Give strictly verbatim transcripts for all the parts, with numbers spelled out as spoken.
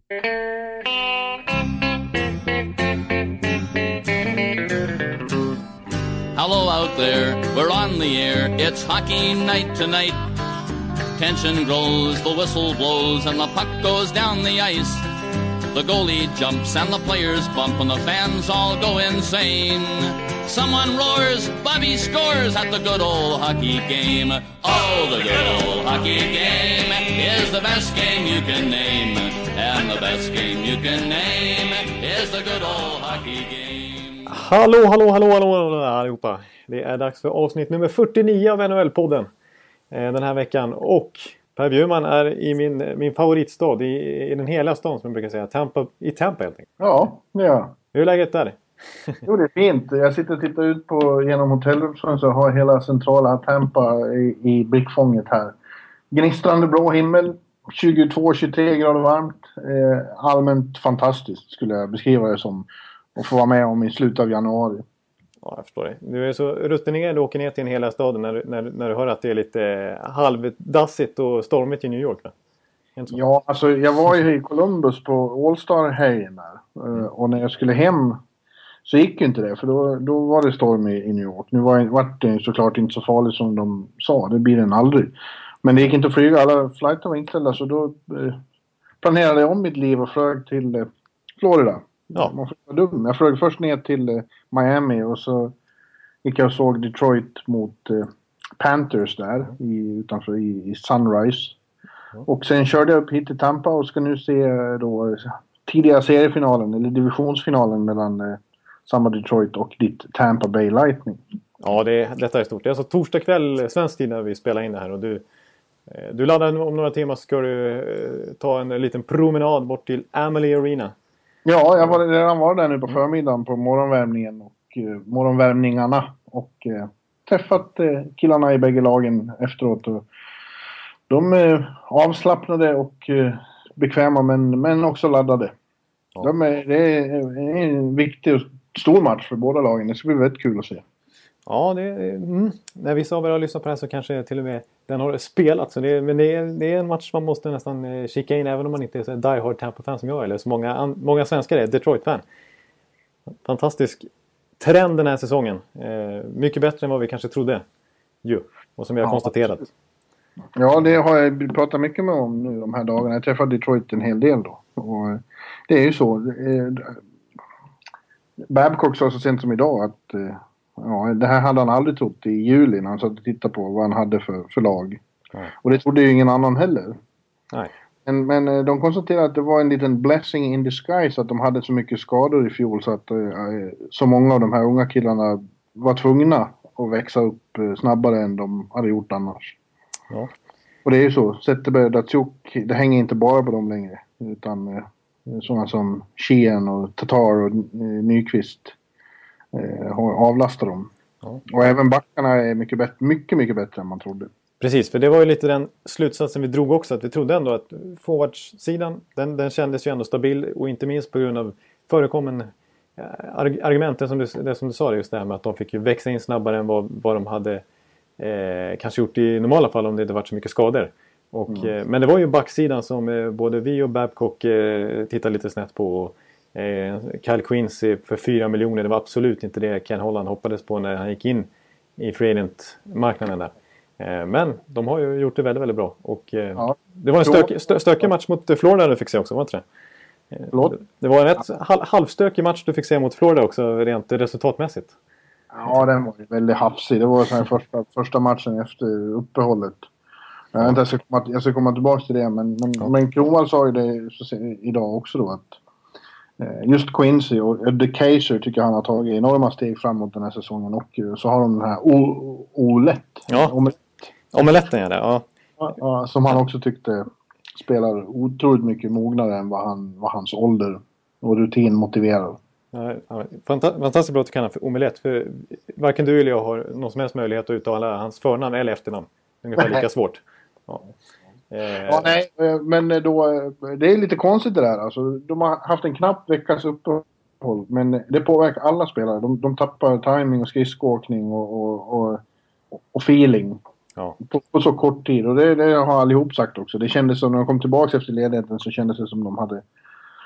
Hello out there, we're on the air, it's hockey night tonight. Tension grows, the whistle blows, and the puck goes down the ice. The goalie jumps and the players bump and the fans all go insane. Someone roars, Bobby scores at the good old hockey game. Oh, the good old hockey game is the best game you can name. And the best game you can name is the good old hockey game. Hallå, hallå, hallå, hallå, hallå allihopa. Det är dags för avsnitt nummer fyrtionio av N H L-podden eh, den här veckan. Och Per Bjurman är i min, min favoritstad, i, i den hela stan som jag brukar säga, Tampa, i Tampa helt enkelt. Ja, ja. Hur är läget där? Jo, det är fint. Jag sitter och tittar ut på, genom hotellrummet så har hela centrala Tampa i, i blickfånget här. Gnistrande blå himmel, tjugotvå till tjugotre grader varmt. Eh, allmänt fantastiskt skulle jag beskriva det som. Och få vara med om i slutet av januari. Ja, jag förstår det. Du är så rutinerad och åker ner till en hela staden när, när, när du hör att det är lite halvdassigt och stormigt i New York. Ja, alltså jag var ju i Columbus på All-Star-helgen där. Mm. Och när jag skulle hem så gick ju inte det. För då, då var det storm i, i New York. Nu var, var det såklart inte så farligt som de sa. Det blir den aldrig. Men det gick inte att flyga. Alla flighter var inställda. Så då eh, planerade jag om mitt liv och flög till eh, Florida. Ja. Man får vara dum. Jag flög först ner till eh, Miami och så gick jag och såg Detroit mot eh, Panthers där i, utanför i, i Sunrise. Mm. Och sen körde jag upp hit till Tampa och ska nu se då tidiga seriefinalen eller divisionsfinalen mellan eh, samma Detroit och ditt Tampa Bay Lightning. Ja, det, detta är stort. Det är alltså torsdag kväll svensk tid när vi spelar in det här och du, eh, du laddar om några timmar ska du eh, ta en, en liten promenad bort till Amalie Arena. Ja, jag var redan var där nu på förmiddagen på morgonvärmningen och eh, morgonvärmningarna och eh, träffat eh, killarna i bägge lagen efteråt. Och de är eh, avslappnade och eh, bekväma men, men också laddade. Ja. De är, det är en viktig och stor match för båda lagen. Det ska bli väldigt kul att se. Ja, det, mm, när vissa av er har lyssnat på det här så kanske till och med den har spelat. Så det, men det är, det är en match man måste nästan eh, kika in även om man inte är så die-hard Tampa-fan som jag eller så många, an, många svenskar är Detroit-fan. Fantastisk trend den här säsongen. Eh, mycket bättre än vad vi kanske trodde. Jo, och som vi har ja, konstaterat. Absolut. Ja, det har jag pratat mycket med om nu de här dagarna. Jag träffade Detroit en hel del då. Och det är ju så. Eh, Babcock sa så sent som idag att eh, ja, det här hade han aldrig trott i juli när han satt och tittade på vad han hade för, för lag. Nej. Och det trodde ju ingen annan heller. Nej. Men, men de konstaterade att det var en liten blessing in disguise att de hade så mycket skador i fjol så att äh, så många av de här unga killarna var tvungna att växa upp äh, snabbare än de hade gjort annars. Ja. Och det är ju så. Zetterberg och Datsjuk, det hänger inte bara på dem längre. Utan äh, sådana som Sheehan och Tatar och äh, Nyqvist äh, avlastar dem. Ja. Och även backarna är mycket, bättre, mycket, mycket bättre än man trodde. Precis, för det var ju lite den slutsatsen vi drog också. Att vi trodde ändå att forwardsidan, den, den kändes ju ändå stabil. Och inte minst på grund av förekommen äh, argumenten som du, det som du sa just det här med att de fick ju växa in snabbare än vad, vad de hade eh, kanske gjort i normala fall om det inte varit så mycket skador. Och, mm. eh, men det var ju backsidan som eh, både vi och Babcock eh, tittade lite snett på. Och, eh, Kyle Quincy för fyra miljoner, det var absolut inte det Ken Holland hoppades på när han gick in i free agent-marknaden där. Men de har ju gjort det väldigt, väldigt bra. Och ja. Det var en stök, stö, stökig match mot Florida du fick se också, var inte det? Förlåt? Det var en rätt halvstökig match du fick se mot Florida också, rent resultatmässigt. Ja, den var ju väldigt hafsig. Det var så här första, första matchen efter uppehållet. Jag, ja. inte, jag, ska, komma, jag ska komma tillbaka till det, men, men, ja. men Kronwall sa ju det så, idag också då att just Quincy och The Kaiser tycker han har tagit enorma steg framåt den här säsongen och så har de den här Olett. Ja, Omelett. Omeletten är det, ja. Ja, ja. Som han också tyckte spelar otroligt mycket mognare än vad, han, vad hans ålder och rutin motiverar. Ja, ja. Fanta- fantastiskt bra att du kan för Omelett, för varken du eller jag har någon som helst möjlighet att uttala hans förnamn eller efternamn. Ungefär lika svårt. Ja. Ja, nej, men då, det är lite konstigt det där. Alltså, de har haft en knapp veckas uppehåll, men det påverkar alla spelare. De, de tappar timing och skridskoåkning och, och, och, och feeling ja. på, på så kort tid. Och det, det har allihop sagt också. Det kändes som när de kom tillbaka efter ledigheten så kändes det som de hade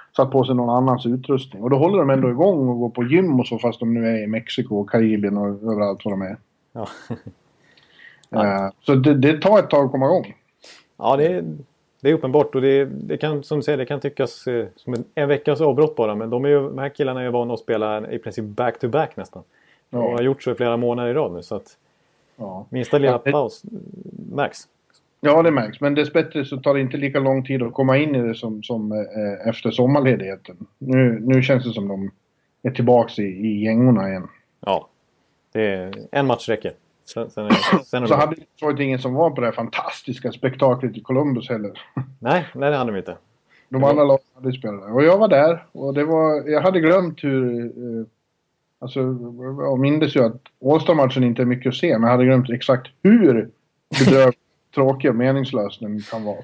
satt på sig någon annans utrustning. Och då håller de ändå igång och går på gym och så, fast de nu är i Mexiko och Karibien och överallt vad de är. Ja. uh, så det, det tar ett tag att komma igång. Ja, det är, det är uppenbart. Och det, det kan, som du säger, det kan tyckas eh, som en, en veckas avbrott bara. Men de, är ju, de här killarna är ju vana att spela i princip back-to-back nästan. Ja. Och har gjort så i flera månader i rad nu. Så att ja. minsta lilla ja, det... paus märks. Ja, det märks. Men dessbättre så tar det inte lika lång tid att komma in i det som, som eh, efter sommarledigheten. Nu, nu känns det som de är tillbaka i, i gängorna igen. Ja, det är en match räcker. Sen, sen är, sen är så det hade det varit ingen som var på det här fantastiska spektaklet i Columbus heller. Nej, nej det hade de inte. De andra lagen hade spelat där. Och jag var där. Och det var, jag hade glömt hur... Eh, alltså, jag minns ju att All-Star-matchen inte är mycket att se. Men jag hade glömt exakt hur bedrövligt tråkig och meningslös den kan vara.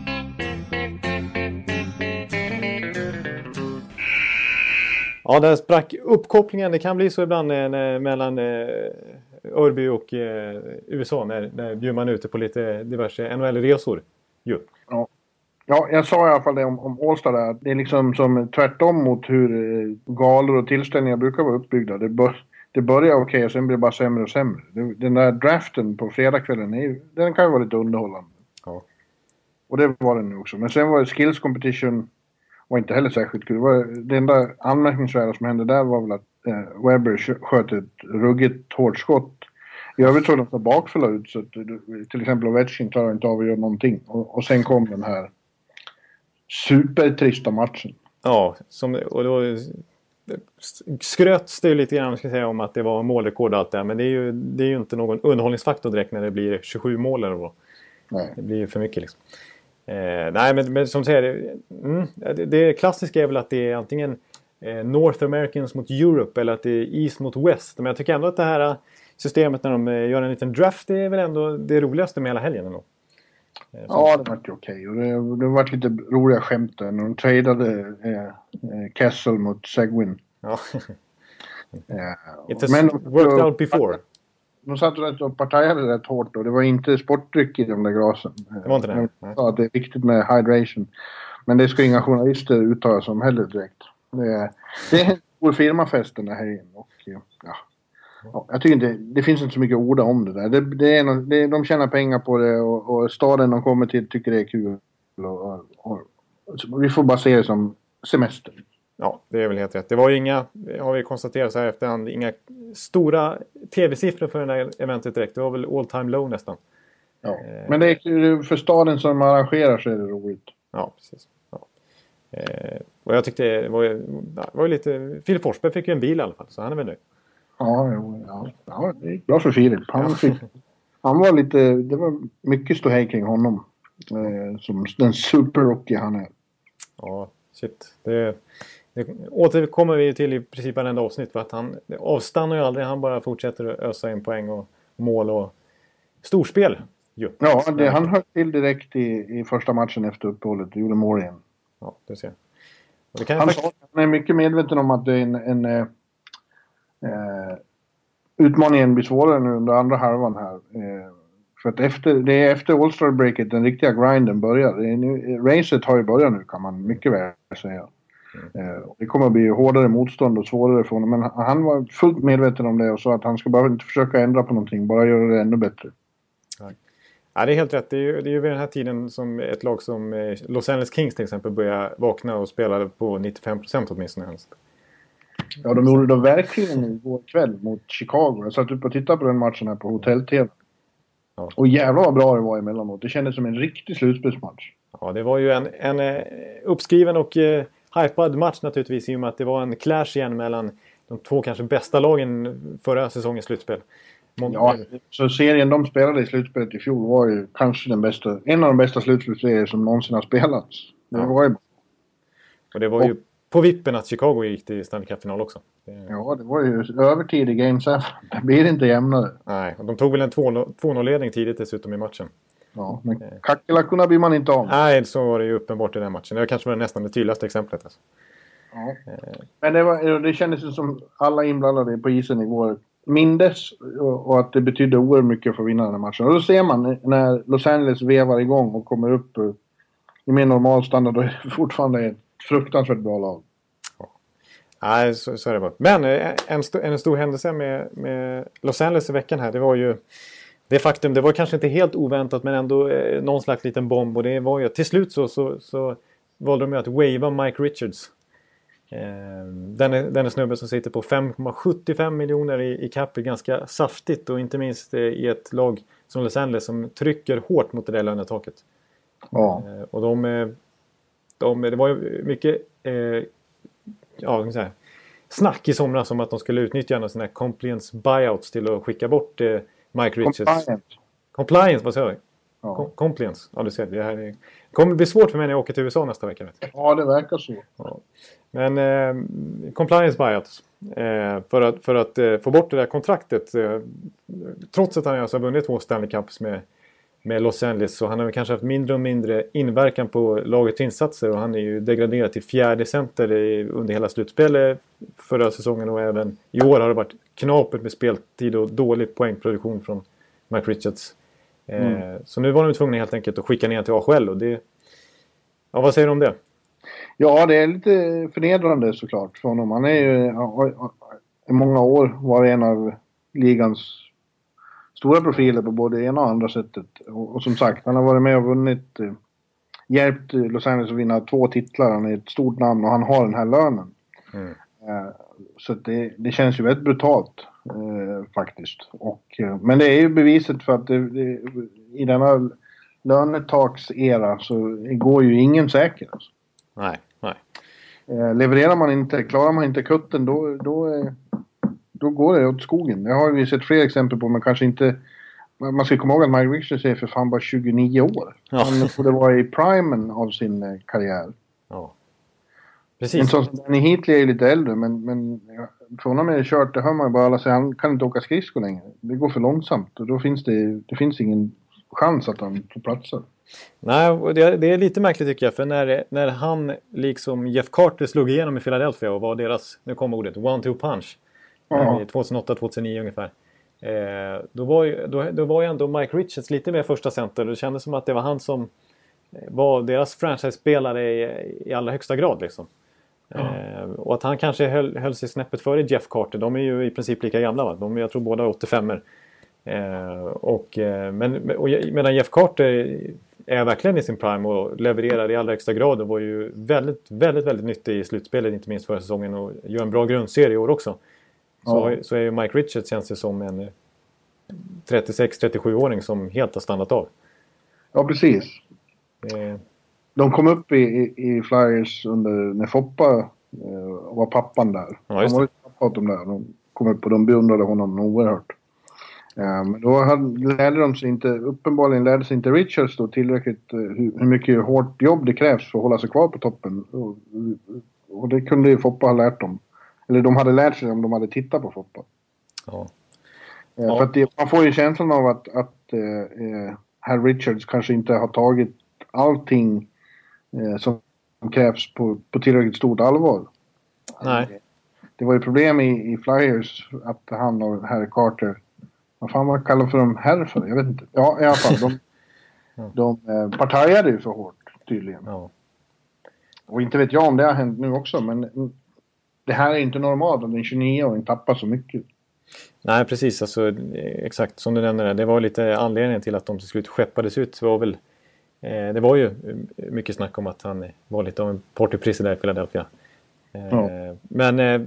Ja, där sprack uppkopplingen. Det kan bli så ibland eh, mellan eh, Örby och eh, U S A när, när bjuder man ute på lite diverse N H L-resor. Jo. Ja. Ja, jag sa i alla fall det om, om All-Star där. Det är liksom som tvärtom mot hur eh, galor och tillställningar brukar vara uppbyggda. Det, bör, det börjar okej okay, och sen blir det bara sämre och sämre. Det, den där draften på fredagskvällen, är, den kan ju vara lite underhållande. Ja. Och det var den nu också. Men sen var det skills competition var inte heller särskilt kul. Det, var, det enda anmärkningsvärda som hände där var väl att eh, Weber sköt ett ruggigt hårt skott. I övrigt såg de så bakfulla ut så att till exempel Ovechkin klarar inte av att göra någonting. Och, och sen kom den här supertrista matchen. Ja, som, och då skröts det ju lite grann ska säga, om att det var målrekord och allt det här. Men det är ju, det är ju inte någon underhållningsfaktor direkt när det blir tjugosju mål eller vad. Nej. Det blir ju för mycket liksom. Eh, nej, men, men som säger, mm, det, det klassiska är väl att det är antingen eh, North Americans mot Europe eller att det är East mot West. Men jag tycker ändå att det här systemet när de eh, gör en liten draft, det är väl ändå det roligaste med hela helgen ändå. Eh, ja, det var ju okej. Och det, det har varit lite roliga skämt när de tradade eh, eh, Kessel mot Seguin. Ja. eh, It has men, worked out before. De satt rätt och partajade rätt hårt och det var inte sportdryck i de där glasen. Det var inte det? Jag sa att det är viktigt med hydration. Men det ska inga journalister uttala som heller direkt. Det är, det är en stor firmafest den här igen. Och, ja, ja, jag tycker inte, det finns inte så mycket orda om det där. Det, det är något, det, de tjänar pengar på det och, och staden de kommer till tycker det är kul. Och, och, och, och, vi får bara se det som semester. Ja, det är väl helt rätt. Det var ju inga, har vi konstaterat så här efterhand, inga stora tv-siffror för det här eventet direkt. Det var väl all time low nästan. Ja. Eh. Men det är för staden som arrangerar så är det roligt. Ja, precis. Ja. Eh, och jag tyckte det var, det var ju lite... Filip Forsberg fick ju en bil i alla fall, så han är väl nöjd. Ja, ja, ja, det är bra för Filip. Han, fick, han var lite... Det var mycket ståhej kring honom. Eh, som den super-rocky han är. Ja, shit. Det... Det återkommer vi till i princip varenda avsnitt för att han avstannar ju aldrig. Han bara fortsätter att ösa in poäng och mål och storspel. Jo. Ja, det, han höll till direkt i, i första matchen efter uppehållet och gjorde mål igen. Ja, det ser det kan han, faktiskt... sa, han är mycket medveten om att det är en, en eh, utmaningen blir svårare nu under andra halvan här. Eh, för att efter, det är efter All-Star-breaket den riktiga grinden börjar. Det är nu, racet har ju börjat nu kan man mycket väl säga. Mm. Det kommer att bli hårdare motstånd och svårare för honom. Men han var fullt medveten om det och sa att han ska bara inte försöka ändra på någonting. Bara göra det ännu bättre. Ja, det är helt rätt. Det är ju, det är ju vid den här tiden som ett lag som Los Angeles Kings till exempel börjar vakna och spela på nittiofem procent åtminstone. Ja, de gjorde det verkligen igår kväll mot Chicago. Jag satt upp och tittade på den matchen här på hotell-T V. Ja. Och jävlar vad bra det var emellanåt. Det kändes som en riktig slutspelsmatch. Ja, det var ju en, en uppskriven och eh, hypad match naturligtvis i och med att det var en clash igen mellan de två kanske bästa lagen förra säsongens slutspel. Mång- ja, så serien de spelade i slutspelet i fjol var ju kanske den bästa, en av de bästa slutspelsserier som någonsin har spelats. Det ja. var ju... Och det var ju och... på vippen att Chicago gick till Stanley Cup-final också. Det... Ja, det var ju övertid i Game seven. Det blir inte jämnare. Nej, och de tog väl en två noll-ledning tidigt dessutom i matchen. Ja, men kackerlackorna blir man inte av. Nej, så var det ju uppenbart i den matchen. Det var kanske var nästan det tydligaste exemplet. Alltså. Ja. Men det, var, det kändes som alla inblandade på isen igår mindes och, och att det betydde oerhört mycket för att vinna den här matchen. Och då ser man när Los Angeles vevar igång och kommer upp i mer normal standard och fortfarande är fruktansvärt bra lag. Nej, så, så är det bara. Men en, st- en stor händelse med, med Los Angeles i veckan här, det var ju det faktum, det var kanske inte helt oväntat men ändå eh, någon slags liten bomb, och det var ju till slut så, så, så valde de att wava Mike Richards. Eh, den, är, den är snubben som sitter på fem komma sjuttiofem miljoner i, i cap, ganska saftigt, och inte minst eh, i ett lag som Los Angeles som trycker hårt mot det där lönetaket. Ja. Eh, och de, eh, de, det var ju mycket eh, ja, kan säga, snack i somras om att de skulle utnyttja en av sina compliance buyouts till att skicka bort eh, Mike Richards. Compliance. Compliance, vad säger jag? Ja. Com- compliance, ja du ser. Det här är, kommer bli svårt för mig när jag åker till U S A nästa vecka. Vet. Ja, det verkar så. Ja. Men eh, compliance buyouts. Eh, för att, för att eh, få bort det där kontraktet. Eh, trots att han alltså har vunnit två Stanley Cups med, med Los Angeles. Så han har kanske haft mindre och mindre inverkan på lagets insatser. Och han är ju degraderad till fjärde center i, under hela slutspelet förra säsongen. Och även i år har det varit knapert med speltid och dålig poängproduktion från Mike Richards. Eh, mm. Så nu var de tvungna helt enkelt att skicka ner till A H L. Och det, ja, vad säger du om det? Ja, det är lite förnedrande såklart för honom. Han är ju i många år var en av ligans stora profiler på både ena och andra sättet. Och, och som sagt, han har varit med och vunnit, eh, hjälpt Los Angeles att vinna två titlar. Han är ett stort namn och han har den här lönen. Mm. Eh, så det, det känns ju väldigt brutalt eh, faktiskt. Och, eh, men det är ju beviset för att det, det, i denna lönetaksera så går ju ingen säker. Alltså. Nej, nej. Eh, levererar man inte, klarar man inte kutten, då, då, eh, då går det åt skogen. Det har vi sett fler exempel på, men kanske inte... Man ska komma ihåg att Mike Richards är för fan bara tjugonio år. Ja. Han borde vara i primen av sin eh, karriär. Ja. Precis. En sån som Danny Heatley är lite äldre, men, men för honom är det kört, det hör man ju bara alla säga, han kan inte åka skridskor längre. Det går för långsamt och då finns det, det finns ingen chans att han får platser. Nej, det, det är lite märkligt tycker jag, för när, när han liksom Jeff Carter slog igenom i Philadelphia och var deras, nu kommer ordet, one-two punch ja. tjugohåtta tjugohundraniio ungefär. Eh, då, var ju, då, då var ju ändå Mike Richards lite mer första center. Det kändes som att det var han som var deras franchise-spelare i, i allra högsta grad liksom. Ja. Eh, och att han kanske höll, höll sig snäppet före Jeff Carter. De är ju i princip lika gamla, va? De är, jag tror båda åttiofem. Eh, och, eh, men, och, medan Jeff Carter är verkligen i sin prime och levererar i allra högsta grad och var ju väldigt, väldigt, väldigt nyttig i slutspelet, inte minst förra säsongen, och gör en bra grundserie i år också. Så, ja. så är ju Mike Richards, känns det som en trettiosex trettiosju-åring som helt har stannat av. Ja, precis. Eh. De kom upp i, i, i Flyers under, när Foppa eh, var pappan där. Ja, just de var lite pappa åt dem där. De kom upp och de beundrade honom oerhört. Um, då hade, lärde de sig inte, uppenbarligen lärde sig inte Richards då tillräckligt uh, hur, hur mycket hårt jobb det krävs för att hålla sig kvar på toppen. Och, och det kunde ju Foppa ha lärt dem. Eller de hade lärt sig om de hade tittat på Foppa. Ja. Uh, ja. För att det, man får ju känslan av att, att uh, uh, herr Richards kanske inte har tagit allting uh, som krävs på, på tillräckligt stort allvar. Nej. Uh, det var ju problem i, i Flyers att han och herr Carter, vad fan man kallar för dem här för? Jag vet inte. Ja, i alla fall. De, ja. de eh, partajade ju för hårt, tydligen. Ja. Och inte vet jag om det har hänt nu också, men det här är inte normalt att en tjugonio-åring tappar så mycket. Nej, precis. Alltså, exakt som du nämnde det. Det var lite anledningen till att de till slut skeppades ut. Det var, väl, eh, det var ju mycket snack om att han var lite av en partyprisse där i Philadelphia. Eh, ja. Men... Eh,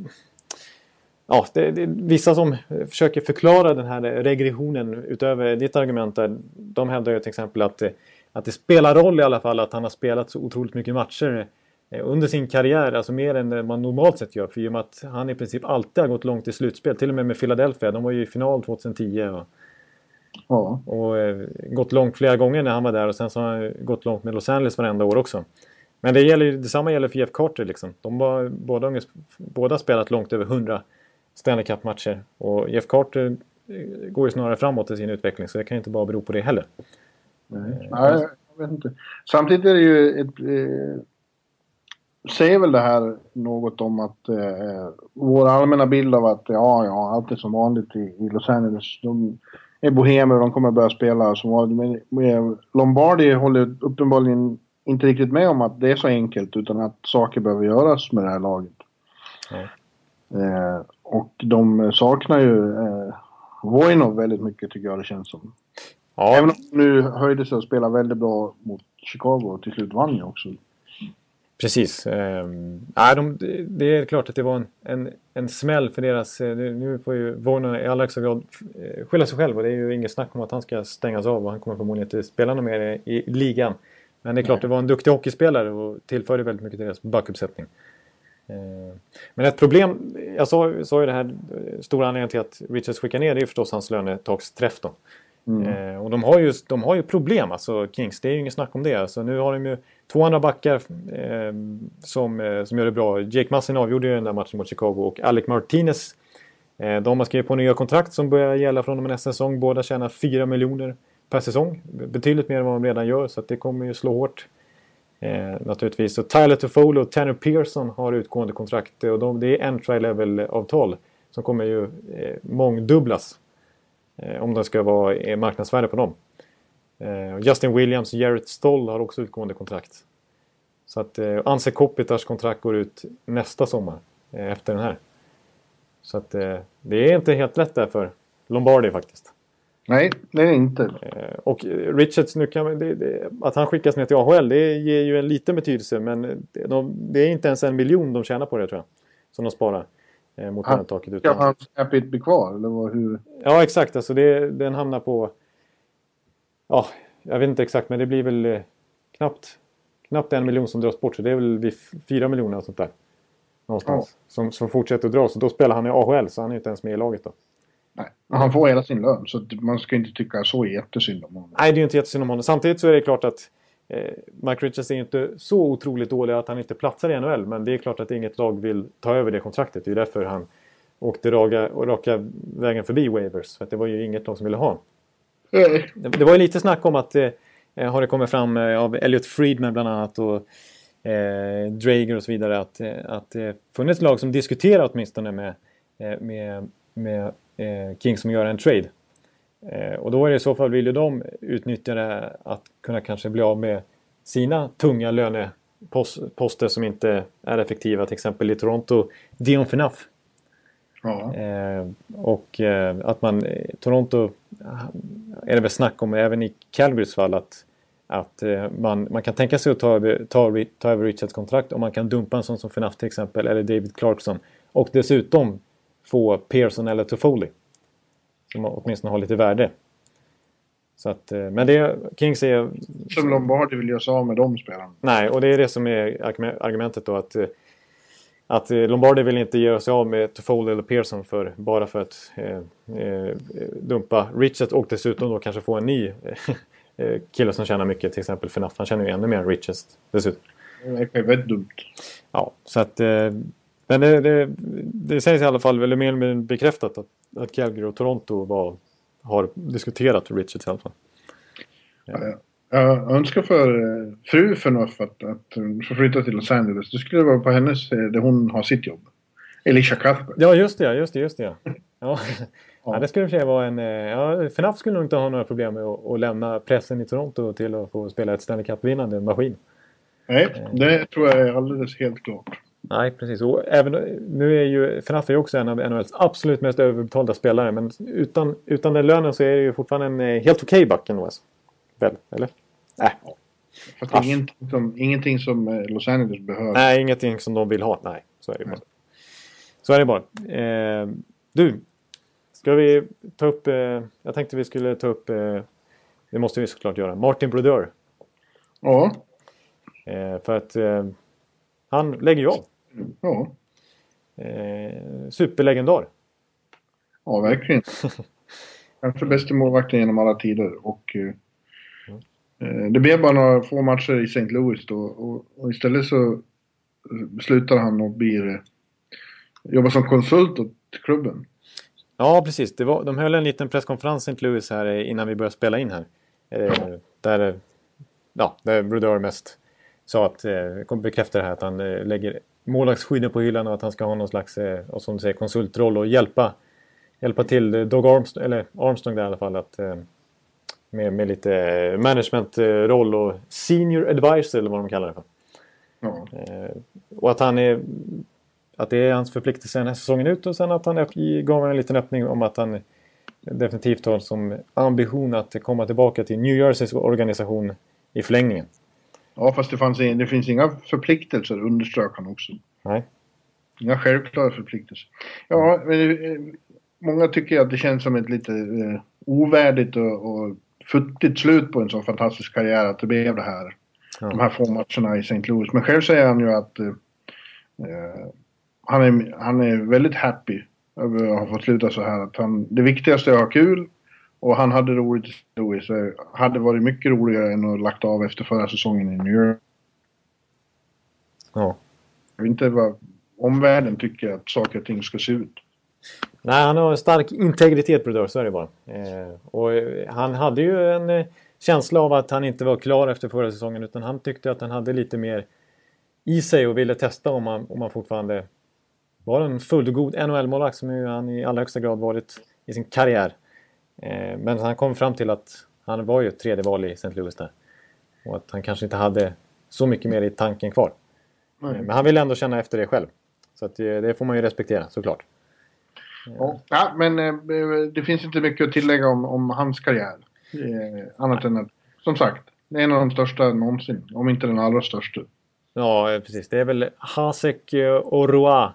Ja, det, det, vissa som försöker förklara den här regressionen utöver ditt argument där, de hävdar ju till exempel att, att det spelar roll i alla fall att han har spelat så otroligt mycket matcher under sin karriär, alltså mer än man normalt sett gör, för i och med att han i princip alltid har gått långt i slutspel, till och med med Philadelphia, de var ju i final tjugohundratio och, ja. och eh, gått långt flera gånger när han var där, och sen så har han gått långt med Los Angeles varenda år också. Men det gäller, detsamma gäller för Jeff Carter liksom. De var båda, båda spelat långt över hundra Stanley Cup-matcher. Och Jeff Carter går ju snarare framåt i sin utveckling, så det kan ju inte bara bero på det heller. Nej, Nej jag vet inte. Samtidigt är det ju ett... Eh, säger väl det här något om att eh, vår allmänna bild av att ja, ja, allt är som vanligt i, i Los Angeles. De är bohemer och de kommer börja spela som vanligt. Men Lombardi håller uppenbarligen inte riktigt med om att det är så enkelt utan att saker behöver göras med det här laget. Ja. Eh, och de saknar ju eh, Voinov väldigt mycket tycker jag det känns som. Ja. Även om nu höjde sig och spelade väldigt bra mot Chicago och till slut vann ju också. Precis. Eh, nej, de, det är klart att det var en, en, en smäll för deras... Eh, nu får ju Voinov i allra högsta grad eh, skylla sig själv och det är ju inget snack om att han ska stängas av och han kommer förmodligen inte spela något mer i, i ligan. Men det är klart, nej. Det var en duktig hockeyspelare och tillförde väldigt mycket till deras backuppsättning. Men ett problem, jag sa, sa ju det här stora anledningen till att Richards skickar ner, det är förstås hans lönetaksträff då. Mm. Eh, och de har, ju, de har ju problem, alltså Kings, det är ju inget snack om det. Alltså, nu har de ju två andra backar eh, som, eh, som gör det bra. Jake Massin avgjorde ju den där matchen mot Chicago och Alec Martinez. Eh, de har skrivit på nya kontrakt som börjar gälla från och med nästa säsong. Båda tjänar fyra miljoner per säsong. Betydligt mer än vad de redan gör, så att det kommer ju slå hårt. Eh, naturligtvis. Så Tyler Toffolo och Tanner Pearson har utgående kontrakt och de, det är entry-level-avtal som kommer ju eh, mångdubblas eh, om det ska vara eh, marknadsvärde på dem. Eh, Justin Williams och Jarrett Stoll har också utgående kontrakt. Så att eh, Anse Kopitars kontrakt går ut nästa sommar eh, efter den här. Så att eh, det är inte helt lätt där för Lombardi faktiskt. Nej, det är inte. Och Richards, nu kan man, det, det, att han skickas ner till A H L, det ger ju en liten betydelse. Men de, det är inte ens en miljon de tjänar på det, tror jag. Som de sparar eh, mot han, taket. Utan... Ska hans capita bli kvar? Eller vad, hur? Ja, exakt. Alltså det, den hamnar på... Ja, jag vet inte exakt, men det blir väl eh, knappt, knappt en miljon som dras bort. Så det är väl vid fyra miljoner och sånt där. Någonstans. Ja. Som, som fortsätter att dra. Så då spelar han i A H L, så han är inte ens med i laget då. Nej, han får hela sin lön, så man ska inte tycka så jättesynd om honom. Nej, det är ju inte jättesynd om honom. Samtidigt så är det klart att eh, Mike Richards är inte så otroligt dålig att han inte platsar i N H L. Men det är klart att inget lag vill ta över det kontraktet. Det är därför han åkte raka, raka vägen förbi waivers. För att det var ju inget lag som ville ha. Mm. Det, det var ju lite snack om att eh, har det kommit fram eh, av Elliot Friedman bland annat och eh, Drager och så vidare. Att, eh, att det eh, funnits lag som diskuterar åtminstone med, eh, med, med Kings som gör en trade. Eh, och då är det i så fall vill ju de utnyttja det att kunna kanske bli av med sina tunga löneposter som inte är effektiva. Till exempel i Toronto, Dion Phaneuf. Ja. Eh, och eh, att man, Toronto är det väl snack om även i Calgarys fall att, att eh, man, man kan tänka sig att ta över, ta, ta över Richards kontrakt och man kan dumpa en sån som Phaneuf till exempel eller David Clarkson. Och dessutom få Pearson eller Toffoli. Som åtminstone har lite värde. Så att, men det Kings är... Som Lombardi vill göra sig av med de spelarna. Nej, och det är det som är argumentet då. Att, att Lombardi vill inte göra sig av med Toffoli eller Pearson för, bara för att eh, eh, dumpa Richards och dessutom då kanske få en ny eh, kille som tjänar mycket. Till exempel Phaneuf. Han känner ju ännu mer än Richards dessutom. Det är väldigt dumt. Ja, så att... Eh, Men det, det, det sägs i alla fall väl mer eller mindre bekräftat att, att Calgary och Toronto var, har diskuterat Richards i alla fall. Ja. Jag önskar för fru Phaneuf att, att få flytta till Los Angeles. Det skulle vara på hennes, där hon har sitt jobb. Elisha Cuthbert. Ja, just det. Just det, just det. Ja. Ja. Ja, det skulle för vara en... Ja, Phaneuf skulle nog inte ha några problem med att, att lämna pressen i Toronto till att få spela ett Stanley Cup-vinnande maskin. Nej, det tror jag är alldeles helt klart. Nej, precis. Och även, nu är ju Phaneuf är också en av N H L:s absolut mest överbetalda spelare. Men utan, utan den lönen så är det ju fortfarande en helt okej back ändå. Väl, eller? Nej. Äh. Fast ah. ingenting, som, ingenting som Los Angeles behöver. Nej, ingenting som de vill ha. Nej, så är det bara. Så är det bara. Eh, du, ska vi ta upp... Eh, jag tänkte vi skulle ta upp... Eh, det måste vi såklart göra. Martin Brodeur. Ja. Eh, för att... Eh, han lägger ju av. Ja. Eh, superlegendar. Ja, verkligen. Kanske bästa målvakten genom alla tider. Och eh, mm. det blev bara några få matcher i Saint Louis då. Och, och istället så beslutar han och blir eh, jobba som konsult åt klubben. Ja, precis. Det var, de höll en liten presskonferens i Saint Louis här innan vi började spela in här. Eh, där, ja, där Brodeur mest sa att, eh, kom bekräfta det här att han eh, lägger målvaktsskydden på hyllan och att han ska ha någon slags eh, och som du säger, konsultroll och hjälpa, hjälpa till Doug Armstrong, eller Armstrong där i alla fall att, eh, Med, med lite managementroll och senior advisor eller vad de kallar det för. Ja. Eh, och att han är att det är hans förpliktelse den här säsongen ut och sen att han gav en liten öppning om att han definitivt har som ambition att komma tillbaka till New Jerseys organisation i förlängningen. Ja, fast det, fanns, det finns inga förpliktelser, underströk han också. Nej. Inga självklara förpliktelser. Ja, men, många tycker att det känns som ett lite eh, ovärdigt och, och futtigt slut på en sån fantastisk karriär att det blev det här. Ja. De här få matcherna i Saint Louis. Men själv säger han ju att eh, han, är, han är väldigt happy över att ha fått sluta så här. Att han, det viktigaste är att ha kul. Och han hade roligt i Saint Louis. Så det hade varit mycket roligare än att lagt av efter förra säsongen i New York. Ja. Jag vet inte vad omvärlden tycker att saker och ting ska se ut. Nej, han har en stark integritet, Brodeur, så är det bara. Eh, och han hade ju en eh, känsla av att han inte var klar efter förra säsongen, utan han tyckte att han hade lite mer i sig och ville testa om han, om han fortfarande var en fullgod N H L-målvakt som ju han i allra högsta grad varit i sin karriär. Eh, men han kom fram till att han var ju ett tredje val i Saint Louis där. Och att han kanske inte hade så mycket mer i tanken kvar. Eh, men han ville ändå känna efter det själv. Så att det, det får man ju respektera, såklart. Ja, ja men eh, det finns inte mycket att tillägga om, om hans karriär. Eh, annat än att, som sagt, det är en av de största någonsin. Om inte den allra största. Ja, precis. Det är väl Hasek och Roy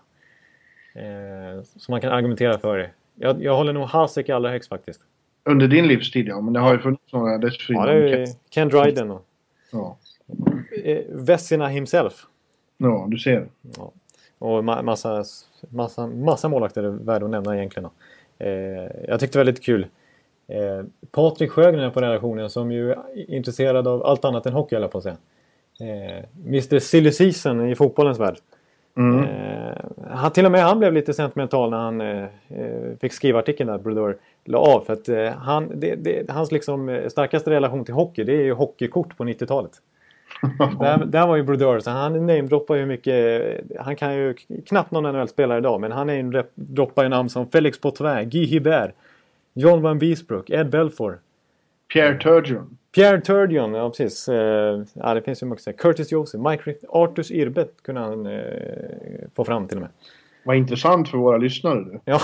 eh, som man kan argumentera för. Jag, jag håller nog Hasek allra högst faktiskt. Under din livstid, ja. Men det har ju funnits några dessförinnan. Ja, det är Ken Dryden och ja. eh, Vessina himself. Ja, du ser. Ja. Och ma- massa, massa, massa målvakter är värda att nämna egentligen. Eh, jag tyckte det var lite kul. Eh, Patrik Sjögren på redaktionen som ju är intresserad av allt annat än hockey, eller på att säga. Eh, mister Silly Season i fotbollens värld. Mm. Eh, han, till och med han blev lite sentimental när han eh, fick skriva artikeln där Brodeur la av. För att eh, han, det, det, hans liksom starkaste relation till hockey, det är ju hockeykort på nittiotalet. där, där var ju Brodeur, så han namedroppar ju mycket. Han kan ju knappt någon N H L-spelare idag, men han namedroppar ju namn som Felix Potvin, Guy Hibert, John Van Beesbrook, Ed Belfour, Pierre Turgeon. Pierre Turgeon, ja precis. Uh, ja, det finns ju mycket att säga. Curtis Joseph, Mike Ritt, Artus Irbet kunde han uh, få fram till och med. Vad intressant för våra lyssnare du. Ja,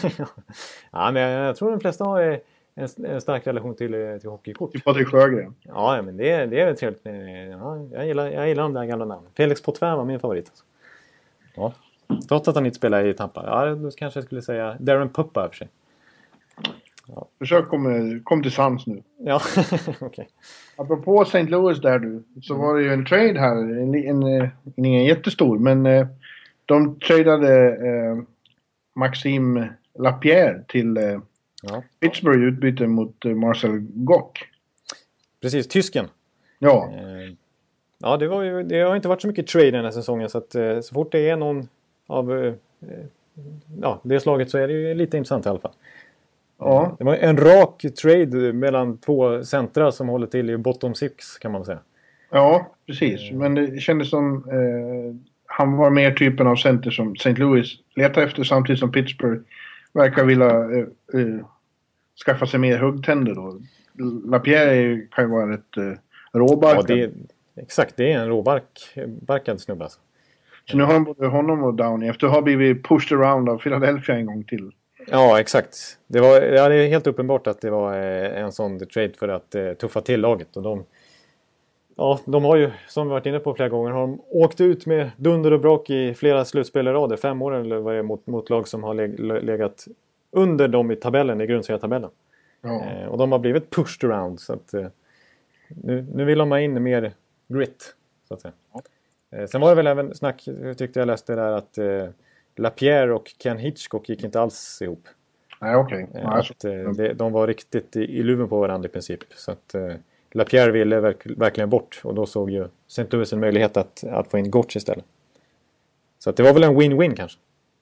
ja men jag, jag tror de flesta har en, en stark relation till, till hockeykort. Till Patrik Sjögren. Ja, men det, det är trevligt. Ja, jag, gillar, jag gillar de där gamla namnen. Felix Potvin var min favorit. Alltså. Ja. Trots att han inte spelar i Tampa. Ja, då kanske jag skulle säga Darren Puppa för sig. Ja. Försök komma kom till sans nu. Ja, okej. Okay. Apropå Saint Louis där du, så var det ju en trade här. En, en, en, ingen jättestor, men eh, de tradade eh, Maxime Lapierre till eh, ja. Pittsburgh i utbyte mot eh, Marcel Gock. Precis, tysken. Ja. Eh, ja, det, var ju, det har inte varit så mycket trade den här säsongen, så att eh, så fort det är någon av eh, ja, det slaget så är det ju lite intressant i alla fall. Ja. Det var en rak trade mellan två centra som håller till i bottom six, kan man säga. Ja, precis. Men det kändes som eh, han var mer typen av center som Saint Louis letar efter, samtidigt som Pittsburgh verkar vilja eh, eh, skaffa sig mer huggtänder då. Lapierre kan ju vara ett eh, råbarkad. Ja, det, exakt, det är en råbarkad snubbe alltså. Så nu har de både honom och Downey efter att ha blivit pushed around av Philadelphia en gång till. Ja, exakt. Det, var, ja, det är helt uppenbart att det var eh, en sån trade för att eh, tuffa till laget. Och de, ja, de har ju, som vi varit inne på flera gånger, har de åkt ut med dunder och brak i flera slutspelarader. Fem år eller vad det är mot, mot lag som har leg, legat under dem i tabellen, i grundserietabellen. Ja. Eh, och de har blivit pushed around. Så att, eh, nu, nu vill de ha in mer grit, så att säga. Ja. Eh, sen var det väl även snack, tyckte jag läste där, att eh, Lapierre och Ken Hitchcock gick inte alls ihop. Nej, okej. Okay. Att, eh, de, de var riktigt i, i luven på varandra i princip. Så att eh, Lapierre ville verk, verkligen bort. Och då såg ju Saint Louis en möjlighet att, att få in Gotch istället. Så att det var väl en win-win kanske.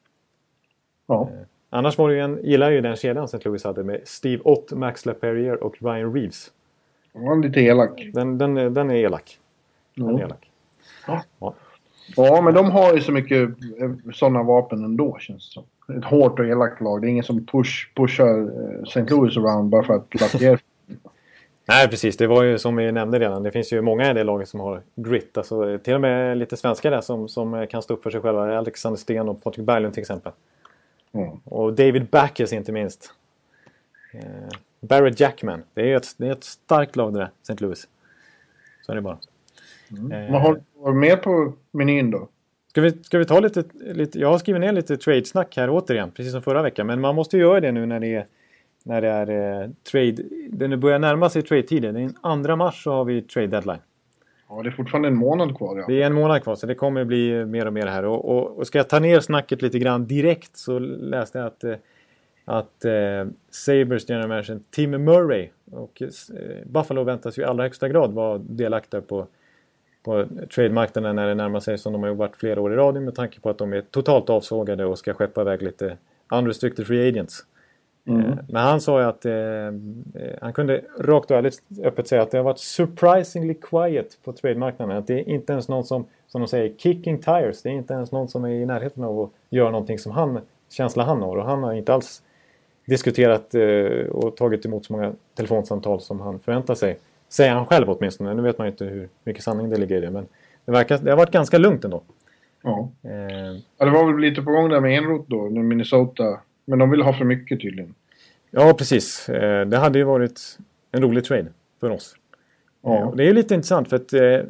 Ja. Eh, annars var det ju en, gillar ju den kedjan Saint Louis hade med Steve Ott, Max Lapierre och Ryan Reeves. Den var lite elak. Den, den, den är elak. Den mm. är elak. Ja. Ja. Ja, men de har ju så mycket sådana vapen ändå, känns det som. Ett hårt och elakt lag. Det är ingen som push, pushar Saint Louis around bara för att Lapierre. Nej, precis. Det var ju som vi nämnde redan. Det finns ju många i det laget som har grit. Alltså, till och med lite svenskar där som, som kan stå upp för sig själva. Alexander Sten och Patrik Berglund till exempel. Mm. Och David Backes inte minst. Eh, Barrett Jackman. Det är, ett, det är ett starkt lag det där, Saint Louis. Så är det bara. Mm. Eh, Vad har du med på menyn då? Ska vi, ska vi ta lite, lite... Jag har skrivit ner lite trade-snack här återigen. Precis som förra veckan. Men man måste ju göra det nu när det är... När det är eh, trade... Det börjar närma sig trade-tiden. Den andra mars så har vi trade deadline. Ja, det är fortfarande en månad kvar. Ja. Det är en månad kvar så det kommer bli mer och mer här. Och, och, och ska jag ta ner snacket lite grann direkt så läste jag att, att eh, Sabres general manager Tim Murray och eh, Buffalo väntas ju i allra högsta grad vara delaktiga på, på trademarknaden när det närmar sig som de har varit flera år i radio med tanke på att de är totalt avsågade och ska skeppa iväg lite unrestricted free agents. Mm. Men han sa ju att eh, han kunde rakt och ärligt öppet säga att det har varit surprisingly quiet på trademarknaden. Att det är inte ens någon som, som de säger, kicking tires. Det är inte ens någon som är i närheten av att göra någonting som han, känsla han har. Och han har inte alls diskuterat eh, och tagit emot så många telefonsamtal som han förväntar sig. Säger han själv åtminstone. Nu vet man ju inte hur mycket sanning det ligger i det. Men det, verkar, det har varit ganska lugnt ändå. Ja. Eh. ja, det var väl lite på gång där med Enroth då, när Minnesota... Men de vill ha för mycket tydligen. Ja, precis. Det hade ju varit en rolig trade för oss. Ja. Och det är lite intressant för att...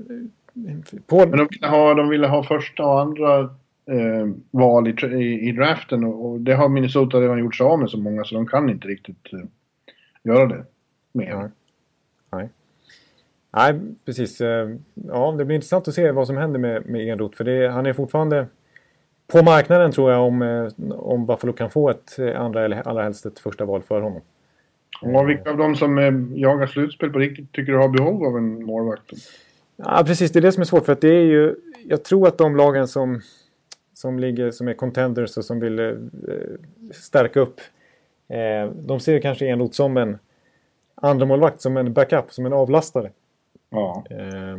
På... Men de ville ha, de ville ha första och andra eh, val i, i, i draften. Och, och det har Minnesota redan gjort sig av med så många så de kan inte riktigt eh, göra det mer. Nej. Nej. Nej, precis. Ja, det blir intressant att se vad som händer med, med Enroth. För det, han är fortfarande... På marknaden tror jag om, om Buffalo kan få ett andra eller allra helst ett första val för honom. Och vilka av de som jagar slutspel på riktigt tycker du har behov av en målvakt? Ja, precis. Det är det som är svårt för att det är ju... Jag tror att de lagen som, som ligger som är contenders och som vill eh, stärka upp eh, de ser kanske Enroth som en andra målvakt, som en backup, som en avlastare. Ja. Eh,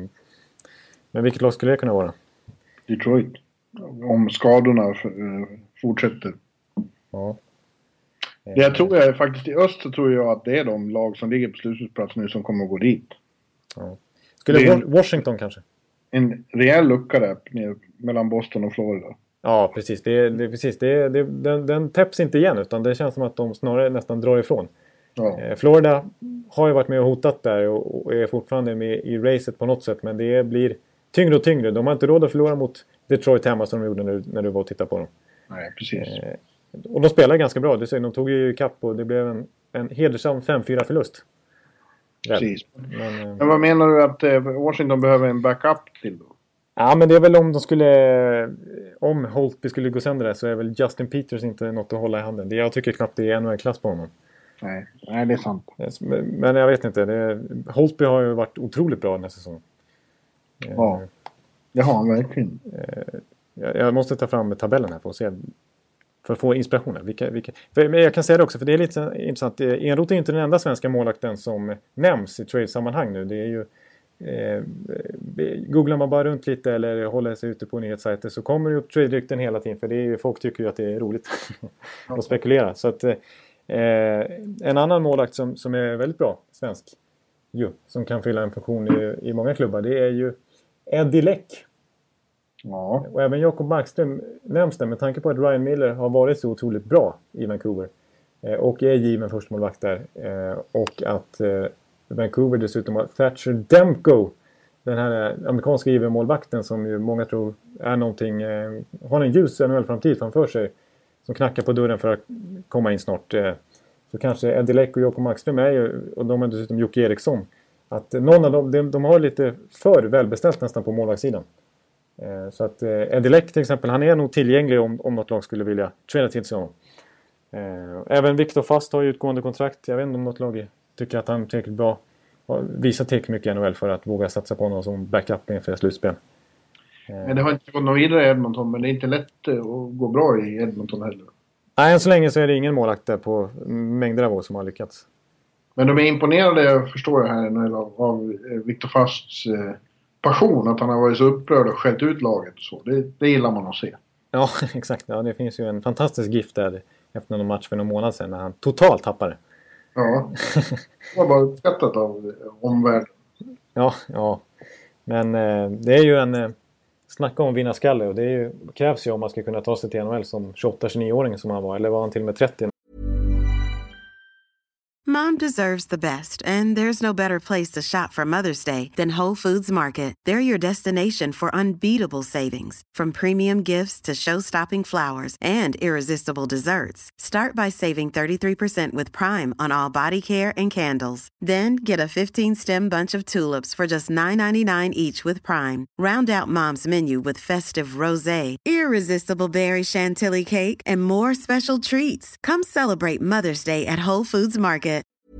men vilket lag skulle det kunna vara? Detroit. Om skadorna fortsätter. Ja. Det jag tror jag faktiskt i öst så tror jag att det är de lag som ligger på slutspelsplats nu som kommer att gå dit. Ja. Skulle en, Washington kanske? En rejäl lucka där mellan Boston och Florida. Ja, precis. Det, det, precis. Det, det, den, den täpps inte igen utan det känns som att de snarare nästan drar ifrån. Ja. Eh, Florida har ju varit med och hotat där och, och är fortfarande med i racet på något sätt. Men det blir tyngre och tyngre. De har inte råd att förlora mot Detroit hemma som de gjorde när, när du var och tittade på dem. Nej, precis. Eh, och de spelar ganska bra. Du ser, de tog ju kapp och det blev en, en hedersam fem fyra förlust. Precis. Men, eh, men vad menar du att eh, Washington behöver en backup till då? Ja, men det är väl om de skulle... Om Holtby skulle gå sönder där så är väl Justin Peters inte något att hålla i handen. Det, jag tycker knappt det är N H L-klass på honom. Nej, nej, det är sant. Men, men jag vet inte. Det, Holtby har ju varit otroligt bra den här säsongen. Ja. Eh, Det har han verkligen. Jag måste ta fram tabellen här för att se. För att få inspirationer. Vilka, vilka, för jag kan säga det också, för det är lite intressant. Enroth är inte den enda svenska målvakten som nämns i trade-sammanhang nu. Det är ju... Eh, googlar man bara runt lite eller håller sig ute på nyhetssajter så kommer det upp trade-rykten hela tiden. För det är ju, folk tycker ju att det är roligt att spekulera. Så att... Eh, en annan målvakt som, som är väldigt bra, svensk, ju, som kan fylla en funktion i, i många klubbar, det är ju Eddie Leck. Ja. Och även Jakob Markström nämns det med tanke på att Ryan Miller har varit så otroligt bra i Vancouver. Eh, och är given förstemålvakt där. Eh, och att eh, Vancouver dessutom har Thatcher Demko. Den här amerikanska given målvakten som ju många tror är någonting. Eh, har en ljus N H L-framtid framför sig. Som knackar på dörren för att komma in snart. Eh, så kanske Eddie Leck och Jakob Markström är ju, och de har dessutom Jocke Eriksson. Att någon av dem, de, de har lite för välbeställt nästan på målvaktssidan. Eh, så att eh, Eddie Leck till exempel, han är nog tillgänglig om, om något lag skulle vilja trada till sig honom. Eh, även Viktor Fast har ju utgående kontrakt. Jag vet inte om något lag tycker att han är tillräckligt bra. Visar tillräckligt mycket i N H L för att våga satsa på honom som backup inför slutspel. Eh. Men det har inte gått någon vidare i Edmonton, men det är inte lätt att gå bra i Edmonton heller. Nej, än så länge så är det ingen målvakt där på mängder av år som har lyckats. Men de är imponerade, förstår jag här, av, av Viktor Fasts eh, passion. Att han har varit så upprörd och skällt ut laget. Så. Det, det gillar man att se. Ja, exakt. Ja, det finns ju en fantastisk gift där efter någon match för någon månad sedan när han totalt tappade. Ja, det var bara uppskattat av omvärlden. Ja, ja. Men eh, det är ju en... Eh, snacka om vinnarskalle, och det är ju, krävs ju om man ska kunna ta sig till N H L som tjugoåtta tjugonio-åring som han var. Eller var han till och med trettio? Mom deserves the best, and there's no better place to shop for Mother's Day than Whole Foods Market. They're your destination for unbeatable savings, from premium gifts to show-stopping flowers and irresistible desserts. Start by saving thirty-three percent with Prime on all body care and candles. Then get a fifteen-stem bunch of tulips for just nine ninety-nine each with Prime. Round out Mom's menu with festive rosé, irresistible berry chantilly cake, and more special treats. Come celebrate Mother's Day at Whole Foods Market.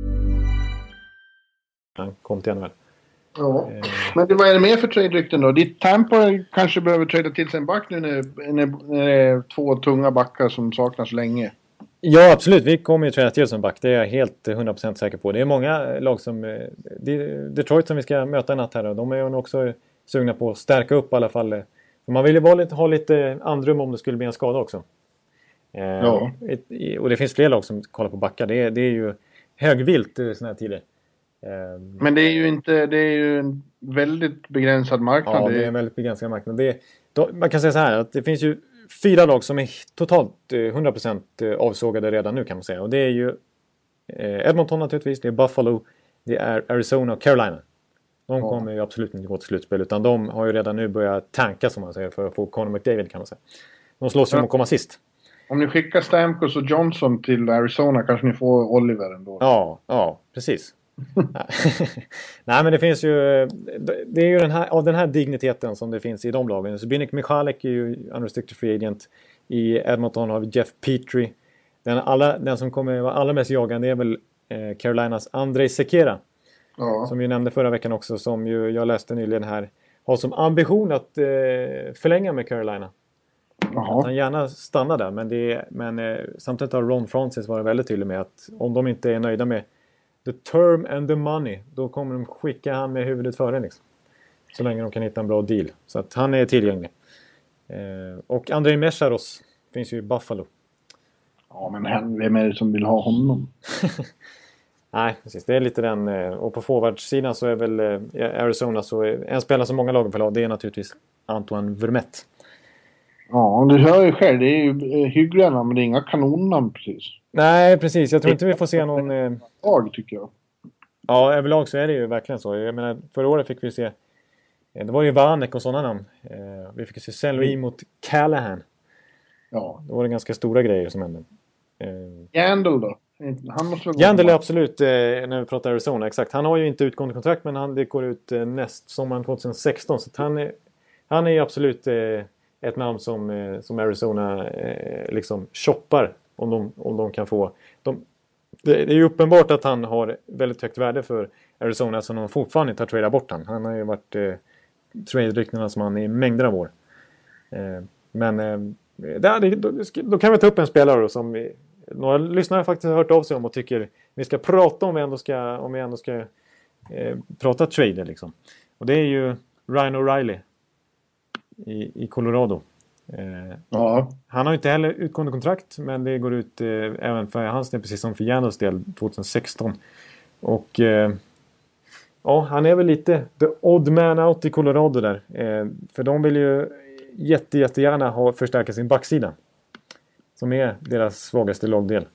Han kom till N H L. Ja. Men det, vad är det mer för trade-rykten då? Ditt Tampa kanske behöver trada till sig en back nu när, när, när det är två tunga backar som saknas länge. Ja, absolut. Vi kommer ju trada till oss en back. Det är jag helt hundra procent säker på. Det är många lag som... Detroit som vi ska möta i natt här. De är ju också sugna på att stärka upp i alla fall. Man vill ju bara lite, ha lite andrum om det skulle bli en skada också. Ja. Och det finns fler lag som kollar på backar. Det är, det är ju högvilt i såna här tider. Men det är ju inte, det är ju en väldigt begränsad marknad. Ja, det är en väldigt begränsad marknad. Det är, då, man kan säga så här att det finns ju fyra lag som är totalt hundra procent avsågade redan nu kan man säga. Och det är ju eh, Edmonton naturligtvis, det är Buffalo, det är Arizona och Carolina. De ja. kommer ju absolut inte gå till slutspel, utan de har ju redan nu börjat tanka som man säger för att få Connor McDavid kan man säga. De slåss ju ja. om att komma sist. Om ni skickar Stamkos och Johnson till Arizona kanske ni får Oliver ändå. Ja, ja, precis. Nej, men det finns ju det är ju den här, av den här digniteten som det finns i de lagen. Så Binek Michalek är ju unrestricted free agent. I Edmonton har vi Jeff Petrie. Den, alla, den som kommer vara allra mest jagande är väl eh, Carolinas Andrei Sekera. Ja. Som vi nämnde förra veckan också, som ju jag läste nyligen här, har som ambition att eh, förlänga med Carolina. Jaha. Att han gärna stannar där, men, det är, men eh, samtidigt har Ron Francis varit väldigt tydlig med att om de inte är nöjda med the term and the money, då kommer de skicka han med huvudet före liksom. Så länge de kan hitta en bra deal. Så att han är tillgänglig. Eh, och Andrei Mesharos finns ju i Buffalo. Ja, men han, vem är det som vill ha honom? Nej, precis. Det är lite den. Och på forwardsidan så är väl eh, Arizona så är, en spelare som många lag vill ha, det är naturligtvis Antoine Vermette. Ja, du hör ju själv. Det är ju hyggliga namn, men det är inga kanonnamn precis. Nej, precis. Jag tror inte vi får se någon... Eh... lag tycker jag. Ja, överlag så är det ju verkligen så. Jag menar, förra året fick vi se... Det var ju Vanek och sådana namn. Vi fick se Selvi mot Callahan. Ja. Det var det ganska stora grejer som hände. Jandel då? Han måste väl Jandel är absolut, när vi pratar Arizona, exakt. Han har ju inte utgående kontrakt, men han, det går ut näst sommaren tjugohundrasexton. Så han är, han är ju absolut ett namn som, som Arizona liksom shoppar om de, om de kan få. De, det är ju uppenbart att han har väldigt högt värde för Arizona, så de fortfarande inte har tradat bort han. Han har ju varit eh, trade-ryktena som han i mängder av år. Eh, men eh, där, då, då kan vi ta upp en spelare då, som vi, några lyssnare har faktiskt hört av sig om och tycker vi ska prata om vi ändå ska, om vi ändå ska eh, prata trader liksom. Och det är ju Ryan O'Reilly i, i Colorado. Eh, ja. Han har inte heller utgående kontrakt, men det går ut eh, även för hans del, precis som för Janus del, tjugohundrasexton. Och eh, ja, han är väl lite the odd man out i Colorado där. Eh, för de vill ju jätte, jättegärna ha, förstärka sin backsida. Som är deras svagaste lagdel.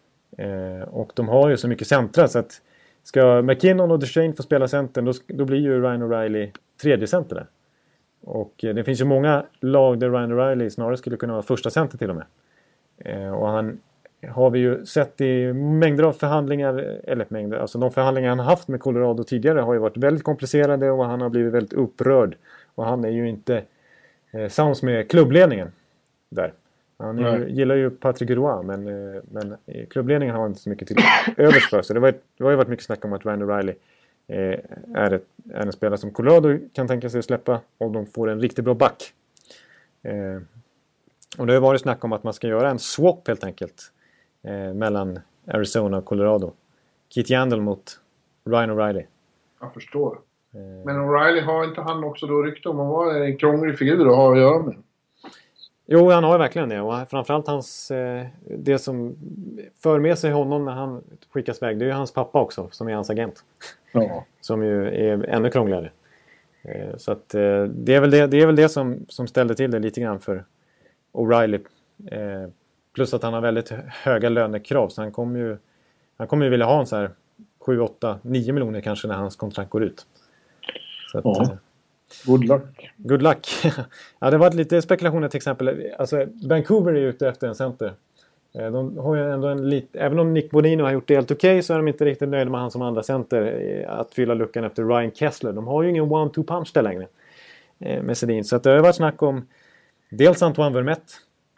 Eh, och de har ju så mycket centra så att ska McKinnon och Duchene få spela centern, då, då blir ju Ryan O'Reilly tredje center där. Och eh, det finns ju många lag där Ryan O'Reilly snarare skulle kunna vara första center till och med. Eh, och han har vi ju sett i mängder av förhandlingar, eller mängder, alltså de förhandlingar han har haft med Colorado tidigare har ju varit väldigt komplicerade och han har blivit väldigt upprörd. Och han är ju inte eh, sams med klubbledningen där. Han är, ju, gillar ju Patrick Roy, men, eh, men i klubbledningen har han inte så mycket till övers för. Så det, var, det har ju varit mycket snack om att Ryan O'Reilly eh, är, ett, är en spelare som Colorado kan tänka sig att släppa om de får en riktigt bra back. Eh, och det har varit snack om att man ska göra en swap helt enkelt. Eh, mellan Arizona och Colorado. Keith Yandel mot Ryan O'Reilly. Jag förstår. Eh. Men O'Reilly har inte han också då rykte om att vara en krånglig figur att ha att göra med? Jo, han har ju verkligen det. Och framförallt hans, eh, det som för med sig honom när han skickas iväg, det är ju hans pappa också, som är hans agent. Ja. Som ju är ännu krångligare. Eh, så att eh, det är väl det, det, är väl det som, som ställde till det lite grann för O'Reilly. Eh, plus att han har väldigt höga lönekrav, så han kommer ju, han kommer ju vilja ha en så här sju, åtta, nio miljoner kanske när hans kontrakt går ut. Så att, ja. eh, Good luck. Good luck. Ja, det har varit lite spekulationer till exempel. Alltså, Vancouver är ute efter en center. De har ju ändå en lit... Även om Nick Bonino har gjort det helt okej okay, så är de inte riktigt nöjda med han som andra center att fylla luckan efter Ryan Kessler. De har ju ingen one-two punch där längre med Sedin. Så att det har varit snack om dels Antoine Vermette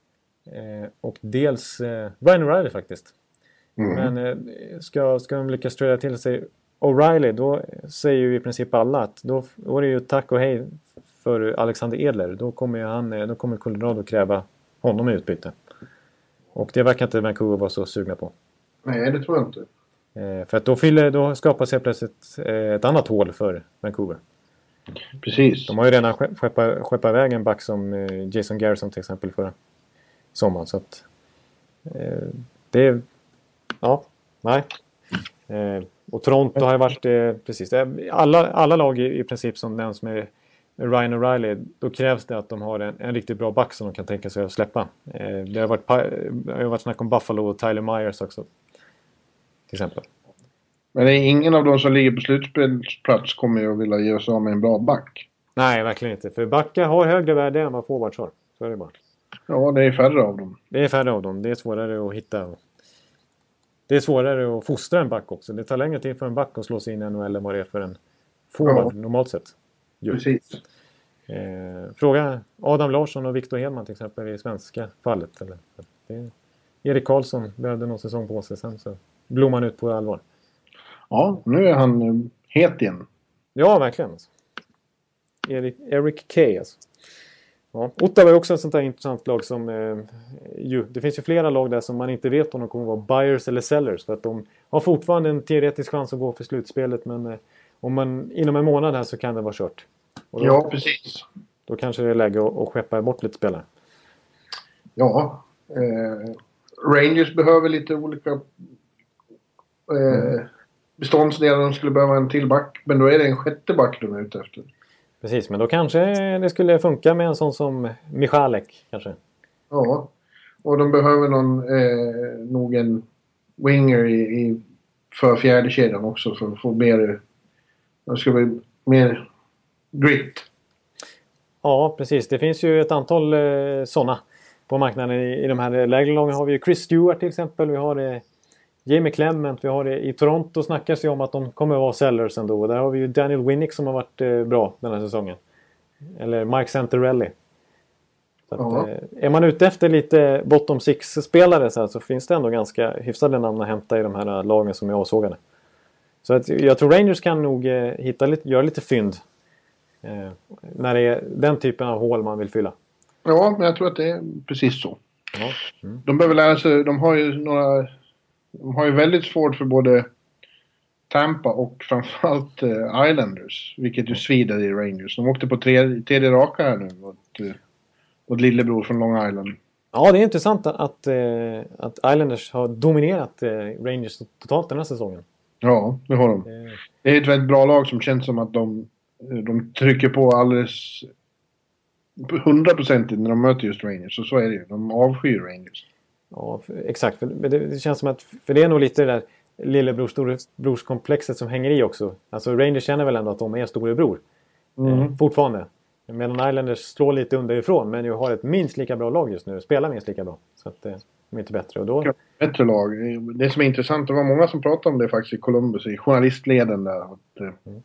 och dels Ryan O'Reilly faktiskt. Mm. Men ska, ska de lyckas träda till sig O'Reilly, då säger ju i princip alla att då, då är det ju tack och hej för Alexander Edler. Då kommer ju han, då kommer Colorado kräva honom i utbyte. Och det verkar inte Vancouver vara så sugna på. Nej, det tror jag inte. Eh, för att då, fyller, då skapas helt plötsligt eh, ett annat hål för Vancouver. Precis. De har ju redan skeppat skeppa iväg en back som eh, Jason Garrison till exempel förra sommaren. Så att eh, det är... Ja, nej. Eh, och Toronto har ju varit... Eh, precis. Alla, alla lag i, i princip som nämns med Ryan O'Reilly, då krävs det att de har en, en riktigt bra back som de kan tänka sig att släppa. Eh, det, har varit, det har varit snack om Buffalo och Tyler Myers också. Till exempel. Men det är ingen av de som ligger på slutspelsplats kommer ju att vilja ge oss av med en bra back. Nej, verkligen inte. För backar har högre värde än vad forwards har. Så är det bara. Ja, det är färre av dem. Det är färre av dem. Det är svårare att hitta. Det är svårare att fostra en back också. Det tar längre tid för en back att slå sig in i N H L än vad det är för en forward ja. Normalt sett. Just. Precis. Eh, fråga Adam Larsson och Victor Hedman till exempel i svenska fallet. Eller? Det, Erik Karlsson behövde någon säsong på sig sen så blommar han ut på allvar. Ja, nu är han uh, het igen. Ja, verkligen. Alltså. Erik, Eric K. Alltså. Ja. Ottawa är också ett sånt där intressant lag som eh, ju, det finns ju flera lag där som man inte vet om de kommer vara buyers eller sellers. För att de har fortfarande en teoretisk chans att gå för slutspelet men eh, om man inom en månad här så kan det vara kört. Då, ja, precis. Då kanske det är läge att, att skeppa bort lite spelare. Ja. Eh, Rangers behöver lite olika eh, mm. beståndsdelar. De skulle behöva en till back. Men då är det en sjätte back de är ute efter. Precis, men då kanske det skulle funka med en sån som Michalek kanske. Ja, och de behöver någon, eh, nog en winger i, i för fjärde kedjan också för att få mer, det ska bli mer grit. Ja, precis. Det finns ju ett antal eh, sådana på marknaden. I, i de här lägre lagen har vi ju Chris Stewart till exempel. Vi har eh, Jamie Clement. Vi har det i Toronto snackas det om att de kommer att vara sellers ändå. Och där har vi ju Daniel Winnick som har varit eh, bra den här säsongen. Eller Mike Santorelli. Så att, ja. eh, är man ute efter lite bottom six-spelare så, här, så finns det ändå ganska hyfsade namn att hämta i de här lagen som är avsågade. Så att, jag tror Rangers kan nog eh, hitta lite, göra lite fynd eh, när det är den typen av hål man vill fylla. Ja, men jag tror att det är precis så. Ja. Mm. De behöver lära sig, de har ju några, de har ju väldigt svårt för både Tampa och framförallt eh, Islanders, vilket ju svider i Rangers. De åkte på tredje, tredje raka här nu åt, åt lillebror från Long Island. Ja, det är intressant att, att, att Islanders har dominerat Rangers totalt den här säsongen. Ja, det har de. Mm. Det är ett väldigt bra lag som känns som att de, de trycker på alldeles hundra procent när de möter just Rangers. Och så är det ju. De avskyr Rangers. Ja, för, exakt. För det, det känns som att, för det är nog lite det där lillebrors-storebrorskomplexet som hänger i också. Alltså Rangers känner väl ändå att de är storebror. Mm. Eh, fortfarande. Medan Islanders slår lite underifrån men ju har ett minst lika bra lag just nu. Spelar minst lika bra. Så att eh, de är inte bättre. Och då... Bättre lag. Det som är intressant, det var många som pratade om det faktiskt i Columbus, i journalistleden där. Att,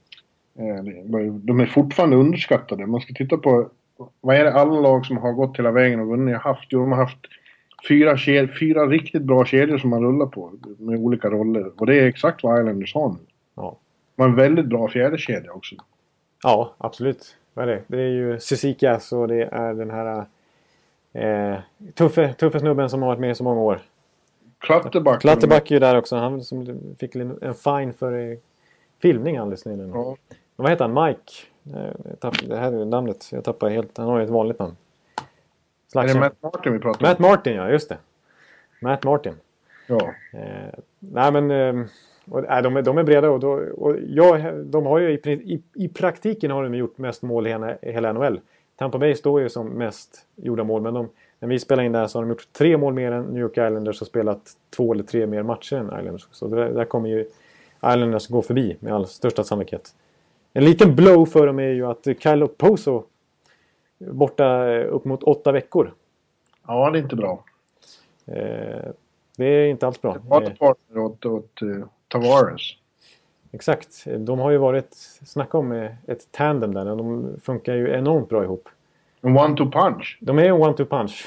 mm. eh, de är fortfarande underskattade. Man ska titta på, vad är det alla lag som har gått hela vägen och vunnit har haft? Jo, de har haft fyra, ked, fyra riktigt bra kedjor som man rullar på med olika roller. Och det är exakt vad Islanders har nu. Ja. Man har en väldigt bra fjärde kedja också. Ja, absolut. Vad är det? Det är ju Cizikas och det är den här eh, tuffe, tuffe snubben som har varit med i så många år. Klatterback. Klatterback är ju där också. Han som fick en fine för eh, filmning alldeles nyligen. Ja. Vad heter han? Mike? Jag tappade, det här är namnet. Jag tappar helt. Han har ju ett vanligt namn. slags... Är det Matt Martin vi pratar om? Matt Martin, ja, just det. Matt Martin. Ja. Eh, nej, men... Eh, och, nej, de, är, de är breda och, då, och ja, de har ju i, i, i praktiken har de gjort mest mål i hela, hela N H L. Tampa Bay står ju som mest gjorda mål, men de, när vi spelar in där så har de gjort tre mål mer än New York Islanders och spelat två eller tre mer matcher än Islanders. Så där, där kommer ju Islanders gå förbi med all största sannolikhet. En liten blow för dem är ju att Kyle Okposo borta upp mot åtta veckor. Ja, det är inte bra. Eh, det är inte alls bra. Partner åt, åt uh, Tavares. Exakt. De har ju varit, snacka om ett tandem där. De funkar ju enormt bra ihop. En one-two punch. De är en one-two punch.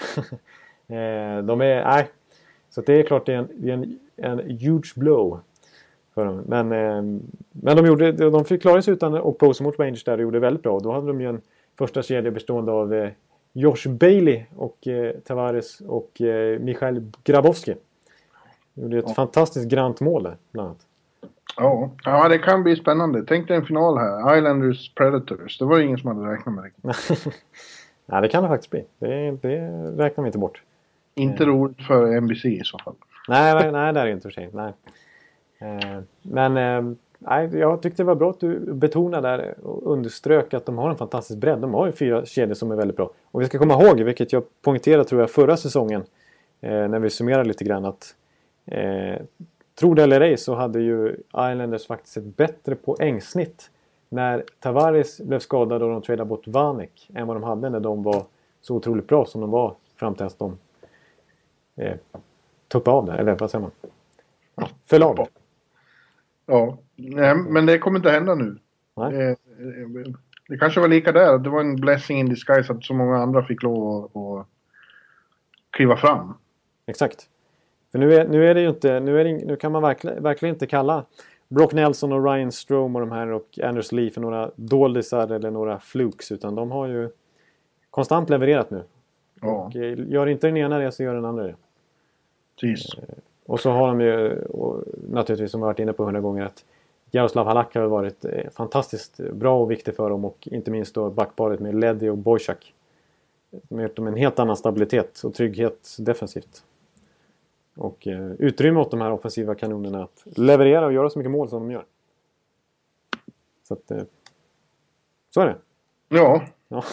de är, nej. Så det är klart det är en, det är en, en huge blow för dem. Men, eh, men de, gjorde, de fick klara sig utan Okposo mot Rangers där och gjorde väldigt bra. Då hade de ju en första kedja bestående av eh, Josh Bailey och eh, Tavares och eh, Michail Grabowski. Det gjorde ett ja. fantastiskt grant mål där, bland annat. Ja. ja, det kan bli spännande. Tänk dig en final här. Islanders Predators. Det var ingen som hade räknat med det. Nej, det kan det faktiskt bli. Det, det räknar vi inte bort. Inte roligt för N B C i så fall. Nej, nej, nej det är inte för sig. Nej. Eh, men eh, nej, jag tyckte det var bra att du betonade där och underströk att de har en fantastisk bredd. De har ju fyra kedjor som är väldigt bra. Och vi ska komma ihåg, vilket jag poängterade tror jag förra säsongen eh, när vi summerade lite grann att eh, tror det eller ej så hade ju Islanders faktiskt ett bättre poängsnitt när Tavares blev skadad och de tradade bort Vanek än vad de hade när de var så otroligt bra som de var fram till att de eh, tuppade av det. Eller vad säger man? Ja, föll av. Ja, nej, men det kommer inte hända nu. Nej. Det, det kanske var lika där. Det var en blessing in disguise att så många andra fick lov att, att kliva fram. Exakt. För nu är, nu är det ju inte, nu, är det, nu kan man verkligen, verkligen inte kalla Brock Nelson och Ryan Strome och de här och Anders Lee för några doldisar eller några flukes, utan de har ju konstant levererat nu. Ja. Och gör inte den ena det så gör den andra det. Precis. Och så har de ju, och naturligtvis som vi har varit inne på hundra gånger, att Jaroslav Halak har varit fantastiskt bra och viktig för dem, och inte minst då backparet med Leddy och Boychuk. De har gjort dem en helt annan stabilitet och trygghet defensivt. Och eh, utrymme åt de här offensiva kanonerna att leverera och göra så mycket mål som de gör. Så att, eh, så är det. Ja. Ja.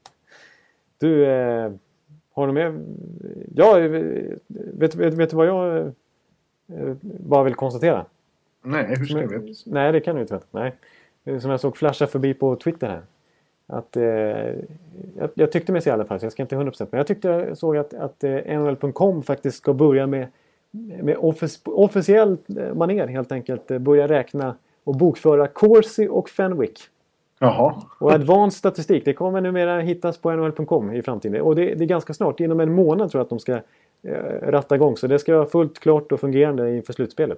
Du, eh, har du med... Ja, vet, vet, vet du vad jag eh, bara vill konstatera? Nej, hur ska jag veta? Nej, det kan du inte veta. Nej. Som jag såg flasha förbi på Twitter här. Att, eh, jag, jag tyckte mig se i alla fall, så jag ska inte hundra procent. Men jag tyckte jag såg att, att eh, N H L punkt com faktiskt ska börja med, med offic- officiellt maner helt enkelt. Eh, börja räkna och bokföra Corsi och Fenwick. Jaha. Och advanced statistik, det kommer numera hittas på N H L punkt com i framtiden. Och det, det är ganska snart, inom en månad tror jag att de ska eh, ratta igång. Så det ska vara fullt klart och fungerande inför slutspelet.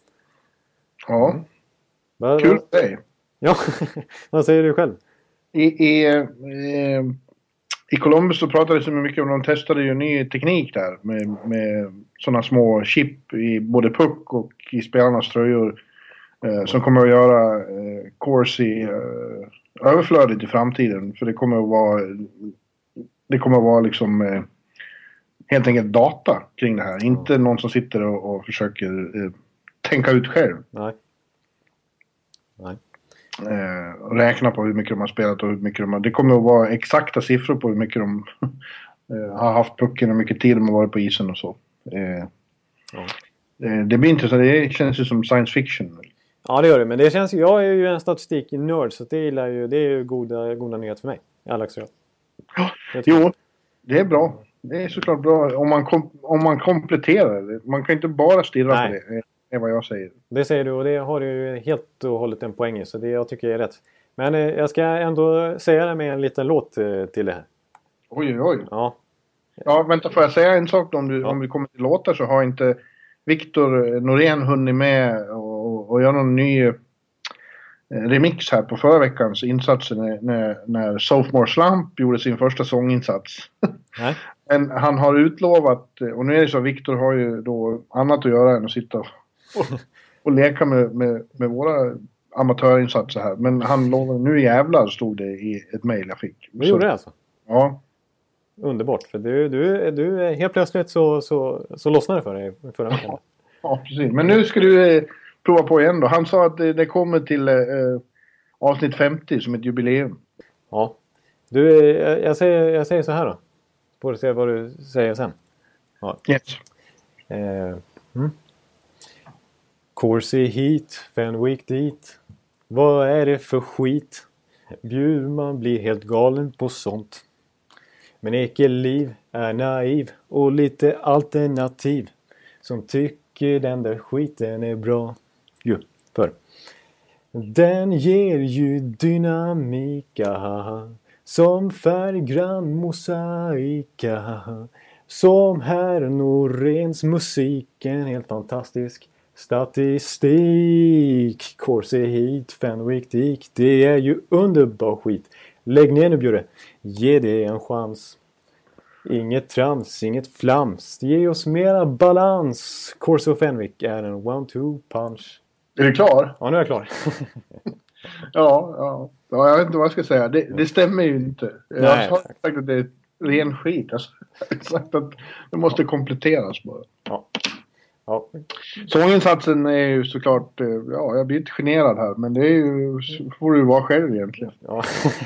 Ja. Mm. Va, Kul va? för dig. Ja, vad säger du själv? I, i, eh, I Columbus så pratades det mycket om, de testade ju ny teknik där med, med sådana små chip i både puck och i spelarnas tröjor eh, som kommer att göra eh, Corsi eh, överflödigt i framtiden, för det kommer att vara det kommer att vara liksom eh, helt enkelt data kring det här, mm. inte någon som sitter och, och försöker eh, tänka ut själv. Nej. Nej. Eh, räkna på hur mycket de har spelat och hur mycket de har... Det kommer att vara exakta siffror på hur mycket de eh, har haft pucken och hur mycket tid de har varit på isen och så. Eh, ja. eh, det blir intressant. Det känns ju som science fiction. Ja, det gör det. Men det känns ju... Jag är ju en statistik-nörd, så det, gillar ju, det är ju goda, goda nyheter för mig. Alex, ja. Jo, det är bra. Det är såklart bra om man, kom, om man kompletterar det. Man kan inte bara stirra Nej. på det. Är vad jag säger. Det säger du, och det har du ju helt och hållet en poäng i, så det jag tycker är rätt. Men eh, jag ska ändå säga det med en liten låt eh, till det här. Oj, oj, oj. Ja. Ja, vänta, får jag säga en sak om, du, ja. om vi kommer till låtar, så har inte Victor Norén hunnit med och, och, och göra någon ny eh, remix här på förra veckans insatser när, när, när Sophomore Slump gjorde sin första sånginsats. Nej. Men han har utlovat, och nu är det så, Victor har ju då annat att göra än att sitta och Och, och leka med, med, med våra amatörinsatser här. Men han lovade, nu jävlar, stod det i ett mejl jag fick. Det gjorde det alltså? Ja. underbart. För du, du, du helt plötsligt så, så, så lossnade det för dig förra veckan. Ja, precis. Men nu ska du eh, prova på igen då. Han sa att det, det kommer till eh, avsnitt femtio som ett jubileum. Ja. Du, jag, jag, säger, jag säger så här då. Får du se vad du säger sen. Ja. Yes. Eh, mm. Corsi hit, Fenwick dit. Vad är det för skit? Bjurman blir helt galen på sånt. Men Ekeliv är naiv och lite alternativ. Som tycker den där skiten är bra. Jo, för. Den ger ju dynamika. Som färggrann mosaika. Som här Noréns musiken. Helt fantastisk. Statistik. Corsi hit, Fenwick dik. Det är ju underbar skit. Lägg ner nu Bjurre. Ge det en chans. Inget trams, inget flams. Ge oss mera balans. Corsi och Fenwick är en one-two punch. Är du klar? Ja, nu är jag klar. ja, ja, ja. Jag vet inte vad jag ska säga. Det, det stämmer ju inte. Jag Nej, har sagt att det är ren skit. Alltså, jag har sagt att det måste kompletteras bara. Ja. Ja. Sånginsatsen är ju såklart... Ja, jag blir inte generad här. Men det är ju... får du vara själv egentligen. Ja.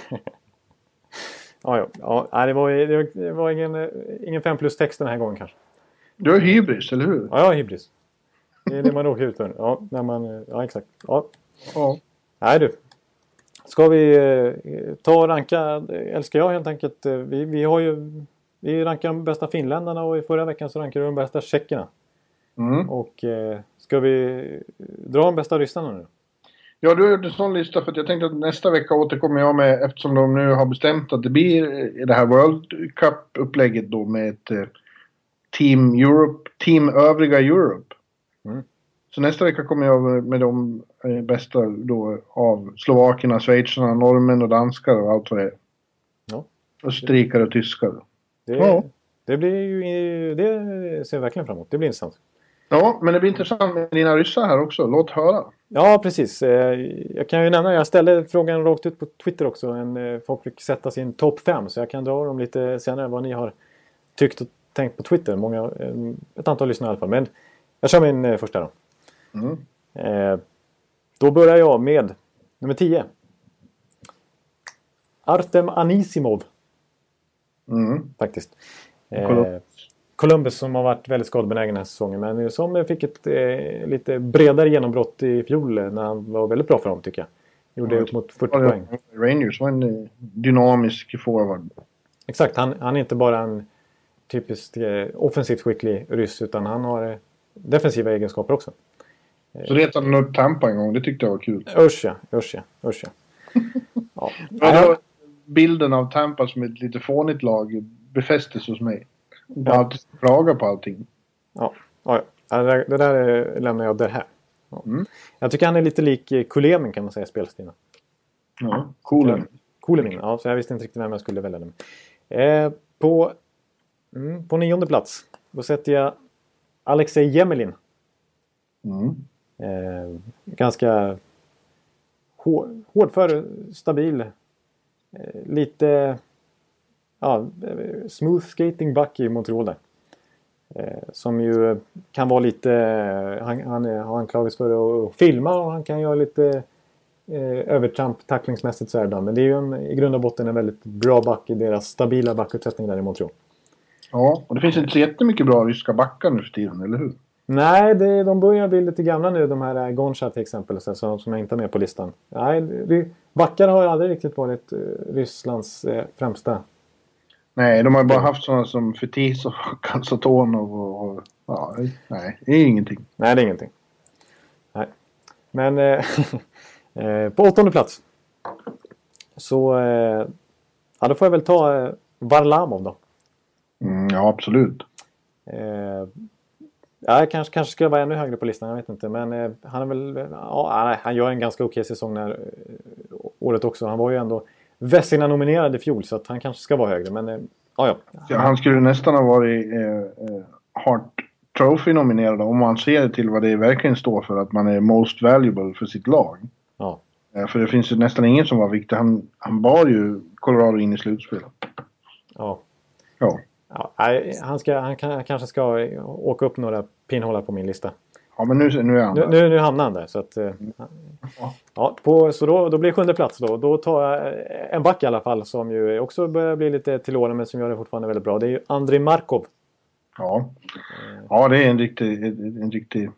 ja, ja. ja. Nej, det var, det var ingen, ingen fem plus text den här gången kanske. Du har hybris, eller hur? Ja, jag har hybris. Det är det man råkar ut för. Ja, när man, ja exakt. Ja. Ja. Nej du. Ska vi eh, ta och ranka, älskar jag helt enkelt. Vi, vi har ju, vi rankar de bästa finländarna och i förra veckan så rankade vi de bästa tjeckerna. Mm. Och eh, ska vi dra de bästa ryssarna nu? Ja, du har gjort en sån lista för att jag tänkte att nästa vecka återkommer jag med, eftersom de nu har bestämt att det blir det här World Cup-upplägget då med ett eh, Team Europe, Team Övriga Europe. Mm. Så nästa vecka kommer jag med de eh, bästa då av slovakerna, schweizarna, norrmän och danskar och allt vad det är. Ja. Österrikare och tyskar. Det, Ja. det blir ju, det ser jag verkligen fram emot. Det blir intressant. Ja, men det blir intressant med dina ryssar här också. Låt höra. Ja, precis. Jag kan ju nämna, jag ställde frågan rakt ut på Twitter också. En, folk fick sätta sin topp fem. Så jag kan dra dem lite senare vad ni har tyckt och tänkt på Twitter. Många, ett antal lyssnare i alla fall. Men jag kör min första då. Mm. Eh, då börjar jag med nummer tio. Artem Anisimov. Mm. Faktiskt. Eh, Columbus som har varit väldigt skadebenägen den här säsongen. Men som fick ett eh, lite bredare genombrott i fjol när han var väldigt bra för dem tycker jag. Gjorde ja, upp mot fyrtio ja, poäng. Rangers var en dynamisk forward. Exakt, han, han är inte bara en typiskt eh, offensivt skicklig ryss utan han har eh, defensiva egenskaper också. Så retade han upp Tampa en gång, det tyckte jag var kul. Usch ja, usch ja, usch ja. Ja. Ja, bilden av Tampa som ett lite fånigt lag befästes hos mig. Bara ja. Alltid klaga på allting. Ja, ja, ja. Det där, det där lämnar jag där här. Ja. Mm. Jag tycker han är lite lik Kulemin kan man säga, spelstilen. Ja, Kulemin. Kulemin, ja, så jag visste inte riktigt vem jag skulle välja den. Eh, på, mm, på nionde plats, då sätter jag Alexej Jemelin. Mm. Eh, ganska hår, hårdför, stabil. Eh, lite ja, smooth skating back i Montreal där. Eh, som ju kan vara lite, han, han har anklagats för att filma och han kan göra lite eh, övertramp tacklingsmässigt så här då. Men det är ju en, i grund och botten en väldigt bra back i deras stabila backuppsättning där i Montreal. Ja, och det finns inte så jättemycket bra ryska backar nu för tiden, eller hur? Nej, det, de börjar bli lite gamla nu, de här Goncha till exempel, så, som jag inte har med på listan. Nej, det, backar har aldrig riktigt varit uh, Rysslands uh, främsta. Nej, de har bara haft sådana som Fetis och Kalsatonov och, och ja, nej, det är ingenting. Nej, det är ingenting. Nej. Men uh, uh, på åttonde plats så uh, ja, då får jag väl ta uh, Varlamov då. Mm, ja, absolut. Uh, Ja, kanske, kanske skulle vara ännu högre på listan, jag vet inte. Men eh, han är väl, ja, nej, han gör en ganska okej säsong när eh, året också. Han var ju ändå Vezina-nominerad i fjol så att han kanske ska vara högre. Men eh, ja, ja. ja, han skulle nästan ha varit eh, eh, Hart Trophy-nominerad om man ser till vad det verkligen står för. Att man är most valuable för sitt lag. Ja. Eh, för det finns ju nästan ingen som var viktig. Han, han bar ju Colorado in i slutspelet. Ja. Ja. Ja, nej, han, ska, han, kan, han kanske ska åka upp några pinnhålar på min lista. Ja, men nu, nu är han nu, där. nu, nu hamnar han där. Så, att, Ja. ja, på, så då, då blir det sjunde plats. Då. Då tar jag en back i alla fall som ju också börjar bli lite till åren men som gör det fortfarande väldigt bra. Det är ju Andrei Markov. Ja. Ja, det är en riktig, en, en riktig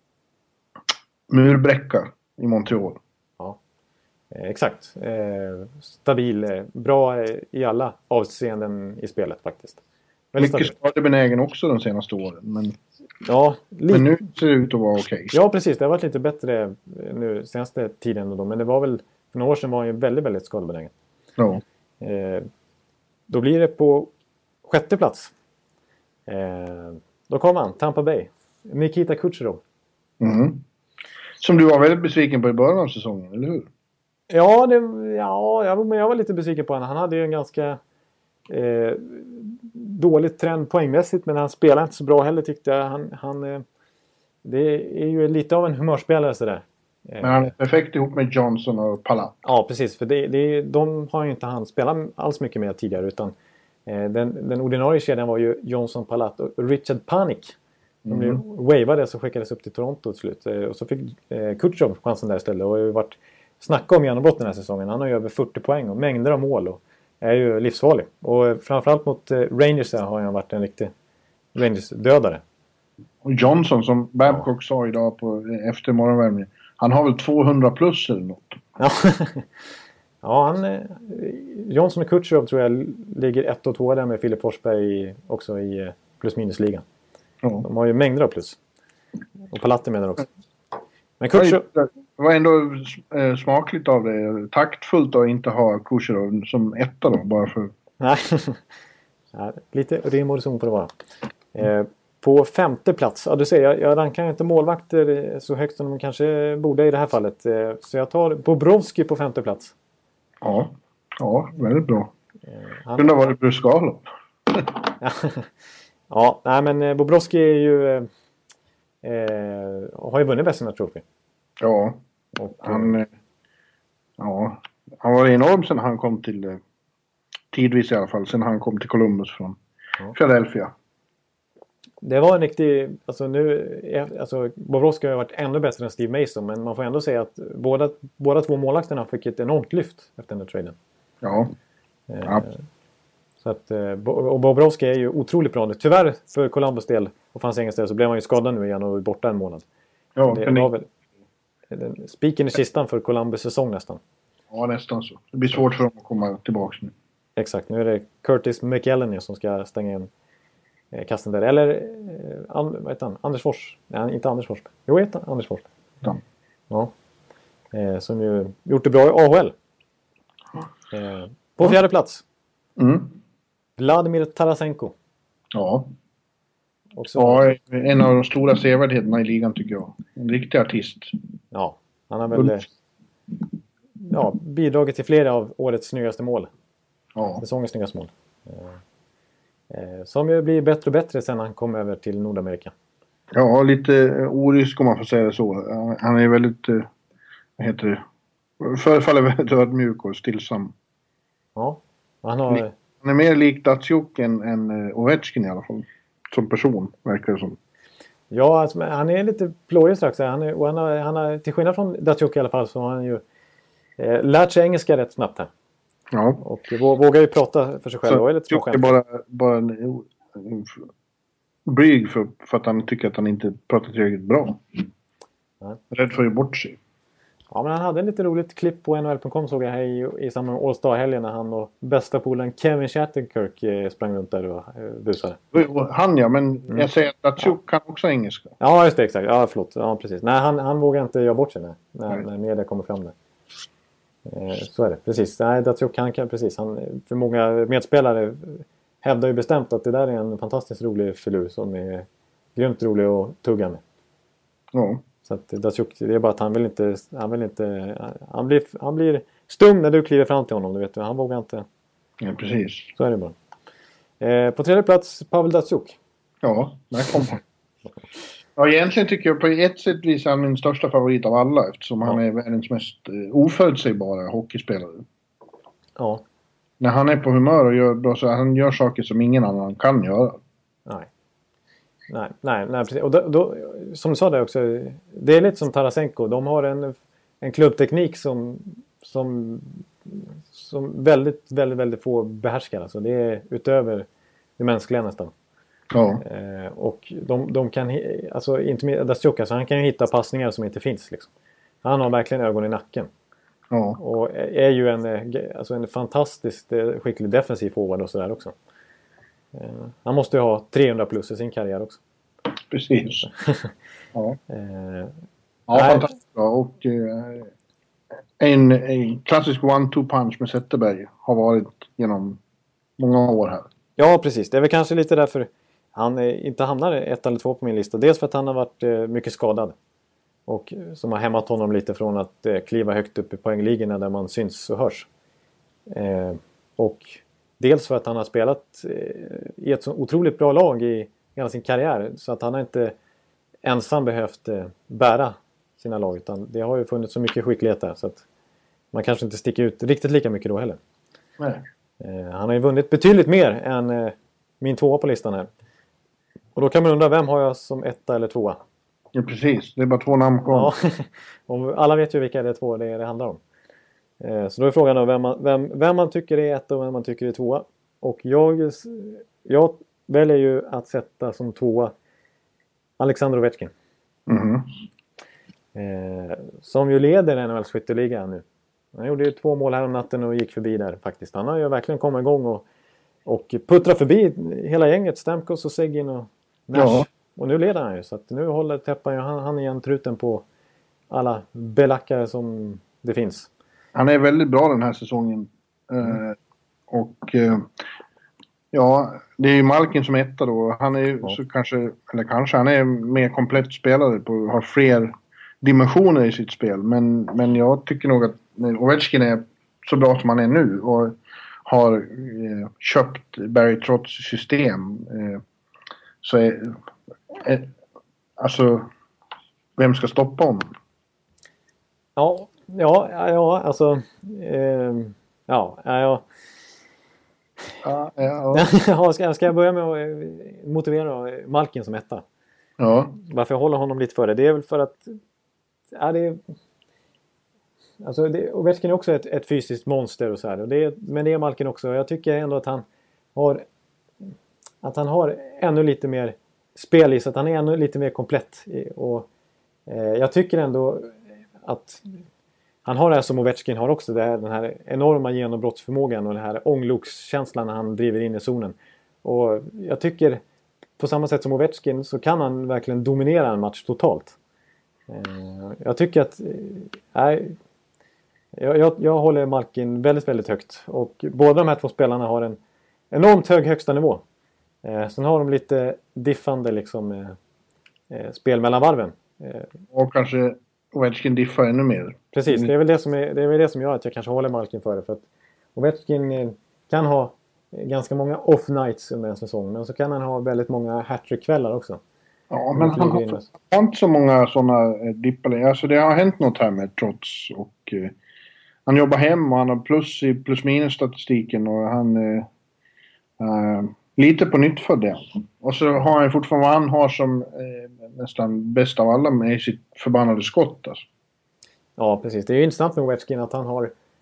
murbräcka i Montreal. Ja, eh, exakt. Eh, stabil, eh, bra eh, i alla avseenden i spelet faktiskt. Väldigt Mycket stabil. skadebenägen också de senaste åren. Men, Ja, li- men nu ser det ut att vara okej. ja, precis. Det har varit lite bättre nu senaste tiden. Då, men det var väl, för några år sedan var han ju väldigt, väldigt skadebenägen. Ja. Eh, då blir det på sjätte plats. Eh, då kommer han, Tampa Bay. Nikita Kucherov. Mm. Som du var väldigt besviken på i början av säsongen, eller hur? Ja, det, ja jag, men jag var lite besviken på honom. Han hade ju en ganska eh, dålig trend poängmässigt, men han spelade inte så bra heller tyckte jag. Han, han, eh, det är ju lite av en humörspelare sådär. Eh, Men han är perfekt ihop med Johnson och Palat. Ja, precis. För det, det, de har ju inte han spelat alls mycket med tidigare, utan eh, den, den ordinarie kedjan var ju Johnson, Palat och Richard Panik. De blev Mm. wavade så skickades upp till Toronto till slut. Eh, och så fick eh, Kutjerov chansen där istället. Och har ju varit snacka om genombrott den här säsongen. Han har ju över fyrtio poäng och mängder av mål. Och är ju livsfarlig. Och eh, framförallt mot eh, Rangers har han varit en riktig Rangers-dödare. Och Johnson, som Babcock ja. sa idag på, efter morgonvärmningen. Han har väl tvåhundra plus eller något. Ja, ja han, eh, Johnson och Kutjerov tror jag ligger ett och två där med Filip Forsberg också i eh, plus-minus-ligan. Ja. De har ju mängder av plus. Och Palatti med där också. Men Kutjerov... Det var ändå eh, smakligt av det. Taktfullt att inte ha Kucherov som etta då, bara för... Nej, ja, lite rim och reson får det vara. Eh, på femte plats, ja du ser, jag, jag rankar inte målvakter så högt som de kanske borde i det här fallet. Eh, så jag tar Bobrovsky på femte plats. Ja, ja väldigt bra. Eh, han... Kunde ha varit Bruskalov. Ja, nej men Bobrovsky är ju... Eh, har ju vunnit Vezina Trophy. Ja, och han... Eh, ja, han var enorm sen han kom till... Eh, tidvis i alla fall, sen han kom till Columbus från ja. Philadelphia. Det var en riktig... Alltså nu... Alltså Bobrovsky har varit ännu bättre än Steve Mason, men man får ändå säga att båda, båda två målvakterna fick ett enormt lyft efter den här traden. Ja. Eh, ja. Så att, och Bobrovsky är ju otroligt bra nu. Tyvärr för Columbus del och för hans egen del så blev han ju skadad nu igen och borta en månad. Ja, det var väl den, spiken i kistan för Columbus säsong nästan. Ja, nästan så. Det blir svårt för dem att komma tillbaka nu. Exakt, nu är det Curtis McElhenney som ska stänga in eh, kasten där. Eller, eh, an, vad heter han? Anders Fors. Nej, inte Anders Fors. Jo, heter han Anders Fors. Ja. Ja. Eh, som ju gjort det bra i A H L. Eh, på ja. fjärde plats. Mm. Vladimir Tarasenko. Ja. Också. Ja, en av de stora sevärdheterna i ligan tycker jag. En riktig artist. Ja, han har väl ja, bidragit till flera av årets snyggaste mål. Ja. Säsongens snyggaste mål. Eh, som ju blir bättre och bättre sen han kom över till Nordamerika. Ja, lite orysk om man får säga det så. Han är väldigt, vad heter det, förefaller väldigt ödmjuk och stillsam. Ja, han har... Han är mer lik Datsjuk än, än Ovechkin i alla fall. Som person, verkar det som. Ja, alltså, han är lite plågig strax. Han är, och han har, han har, till skillnad från Datsjuk i alla fall, så har han ju eh, lärt sig engelska rätt snabbt här. Ja. Och vågar ju prata för sig själv. Så Datsjuk är bara, bara en, en blyg för, för att han tycker att han inte pratar tillräckligt bra. Ja. Rädd för att ge bort sig. Ja, men han hade en lite roligt klipp på N H L punkt com såg jag här i, i samband med All-Star-helgen när han och bästa polaren Kevin Shattenkirk eh, sprang runt där och eh, busade. Han ja, men mm. jag säger att Datsjuk ja. kan också engelska. Ja, just det, exakt. Ja, förlåt. Ja, precis. Nej, han, han vågar inte göra bort sig när, när, när media kommer fram där. Eh, så är det, precis. Nej, Datsjuk kan, kan precis. Han, för många medspelare hävdar ju bestämt att det där är en fantastiskt rolig filur som är grymt rolig att tugga med. Ja. Så att Datsjuk, det är bara att han vill inte, han vill inte, han blir, han blir stum när du kliver fram till honom, du vet. Han vågar inte. Ja, precis. Så är det bara. Eh, på tredje plats, Pavel Datsjuk. Ja, där kom han. Ja, egentligen tycker jag på ett sätt visar han min största favorit av alla eftersom ja. han är världens mest uh, oförutsägbara hockeyspelare. Ja. när han är på humör och gör bra så han gör saker som ingen annan kan göra. Nej. Nej, nej, nej precis. Och då, då, som du sa där också, det är lite som Tarasenko. De har en, en klubbteknik som, som, som väldigt, väldigt, väldigt få behärskar. Alltså det är utöver det mänskliga nästan. Ja. Eh, och de, de kan, alltså inte med Datsjuk, alltså han kan ju hitta passningar som inte finns liksom. Han har verkligen ögon i nacken. Ja. Och är ju en, alltså en fantastiskt skicklig defensiv forward och sådär också. Eh, han måste ju ha trehundra plus i sin karriär också. Precis. Ja. eh, Ja, fantastiskt bra. Och eh, en, en klassisk one-two punch med Zetterberg har varit genom många år här. Ja, precis. Det är väl kanske lite därför han eh, inte hamnar ett eller två på min lista. Dels för att han har varit eh, mycket skadad. Och eh, som har hämmat honom lite från att eh, kliva högt upp i poängligorna där man syns och hörs. Eh, och dels för att han har spelat eh, i ett så otroligt bra lag i hela sin karriär. Så att han har inte ensam behövt eh, bära sina lag. Utan det har ju funnits så mycket skicklighet där. Så att man kanske inte sticker ut riktigt lika mycket då heller. Nej. Eh, han har ju vunnit betydligt mer än eh, min tvåa på listan här. Och då kan man undra, vem har jag som etta eller tvåa? Ja, precis. Det är bara två namn kvar. Ja, och alla vet ju vilka det är två det, är det handlar om. Eh, så då är frågan då vem man, vem, vem man tycker är etta och vem man tycker är tvåa. Och jag, jag väljer ju att sätta som tvåa Alexander Ovechkin. Mm. Eh, som ju leder N H L:s skytteliga nu. Han gjorde ju två mål här om natten och gick förbi där faktiskt. Han har ju verkligen kommit igång och, och puttrat förbi hela gänget. Stamkos och Seguin och Nash. Ja. Och nu leder han ju. Så att nu håller täppan ju han, han igen truten på alla belackare som det finns. Han är väldigt bra den här säsongen. Mm. Eh, och eh, ja, det är ju Malkin som etta då. Han är ju ja. så kanske, eller kanske, han är mer komplett spelare på, har fler dimensioner i sitt spel. Men, men jag tycker nog att Ovechkin är så bra som han är nu och har eh, köpt Barry Trotz system. Eh, så är, eh, alltså, vem ska stoppa honom? Ja, ja, ja, alltså, eh, ja, ja. Ja, ja, ja. ska, ska jag börja med att motivera Malkin som etta? Ja. Varför jag håller honom lite för det? Det är väl för att ja, det är, alltså det, Ovechkin är också ett, ett fysiskt monster och så här. Och det är, men det är Malkin också. Jag tycker ändå att han har att han har ännu lite mer spel i, så att han är ännu lite mer komplett. Och eh, jag tycker ändå att han har det här som Ovechkin har också. Det här, den här enorma genombrottsförmågan och den här ånglokskänslan när han driver in i zonen. Och jag tycker på samma sätt som Ovechkin så kan han verkligen dominera en match totalt. Eh, jag tycker att nej, eh, jag, jag, jag håller Malkin väldigt, väldigt högt. Och båda de här två spelarna har en enormt hög högsta nivå. Eh, sen har de lite diffande liksom, eh, eh, spel mellan varven. Eh, och kanske Ovechkin diffar ännu mer. Precis, det är väl det som, är, det är väl det som gör att jag kanske håller Malkin för det. För att Ovechkin eh, kan ha ganska många off-nights under en säsong. Men så kan han ha väldigt många hat-trick-kvällar också. Ja, men han har, har inte så många sådana eh, dippar. Alltså det har hänt något här med trots. Och eh, han jobbar hem och han har plus i plus-minus-statistiken. Och han eh, eh, lite på nytt för det. Och så har han fortfarande vad han har som eh, nästan bäst av alla med sitt förbannade skott. Alltså. Ja, precis. Det är ju intressant med Ovechkin att han har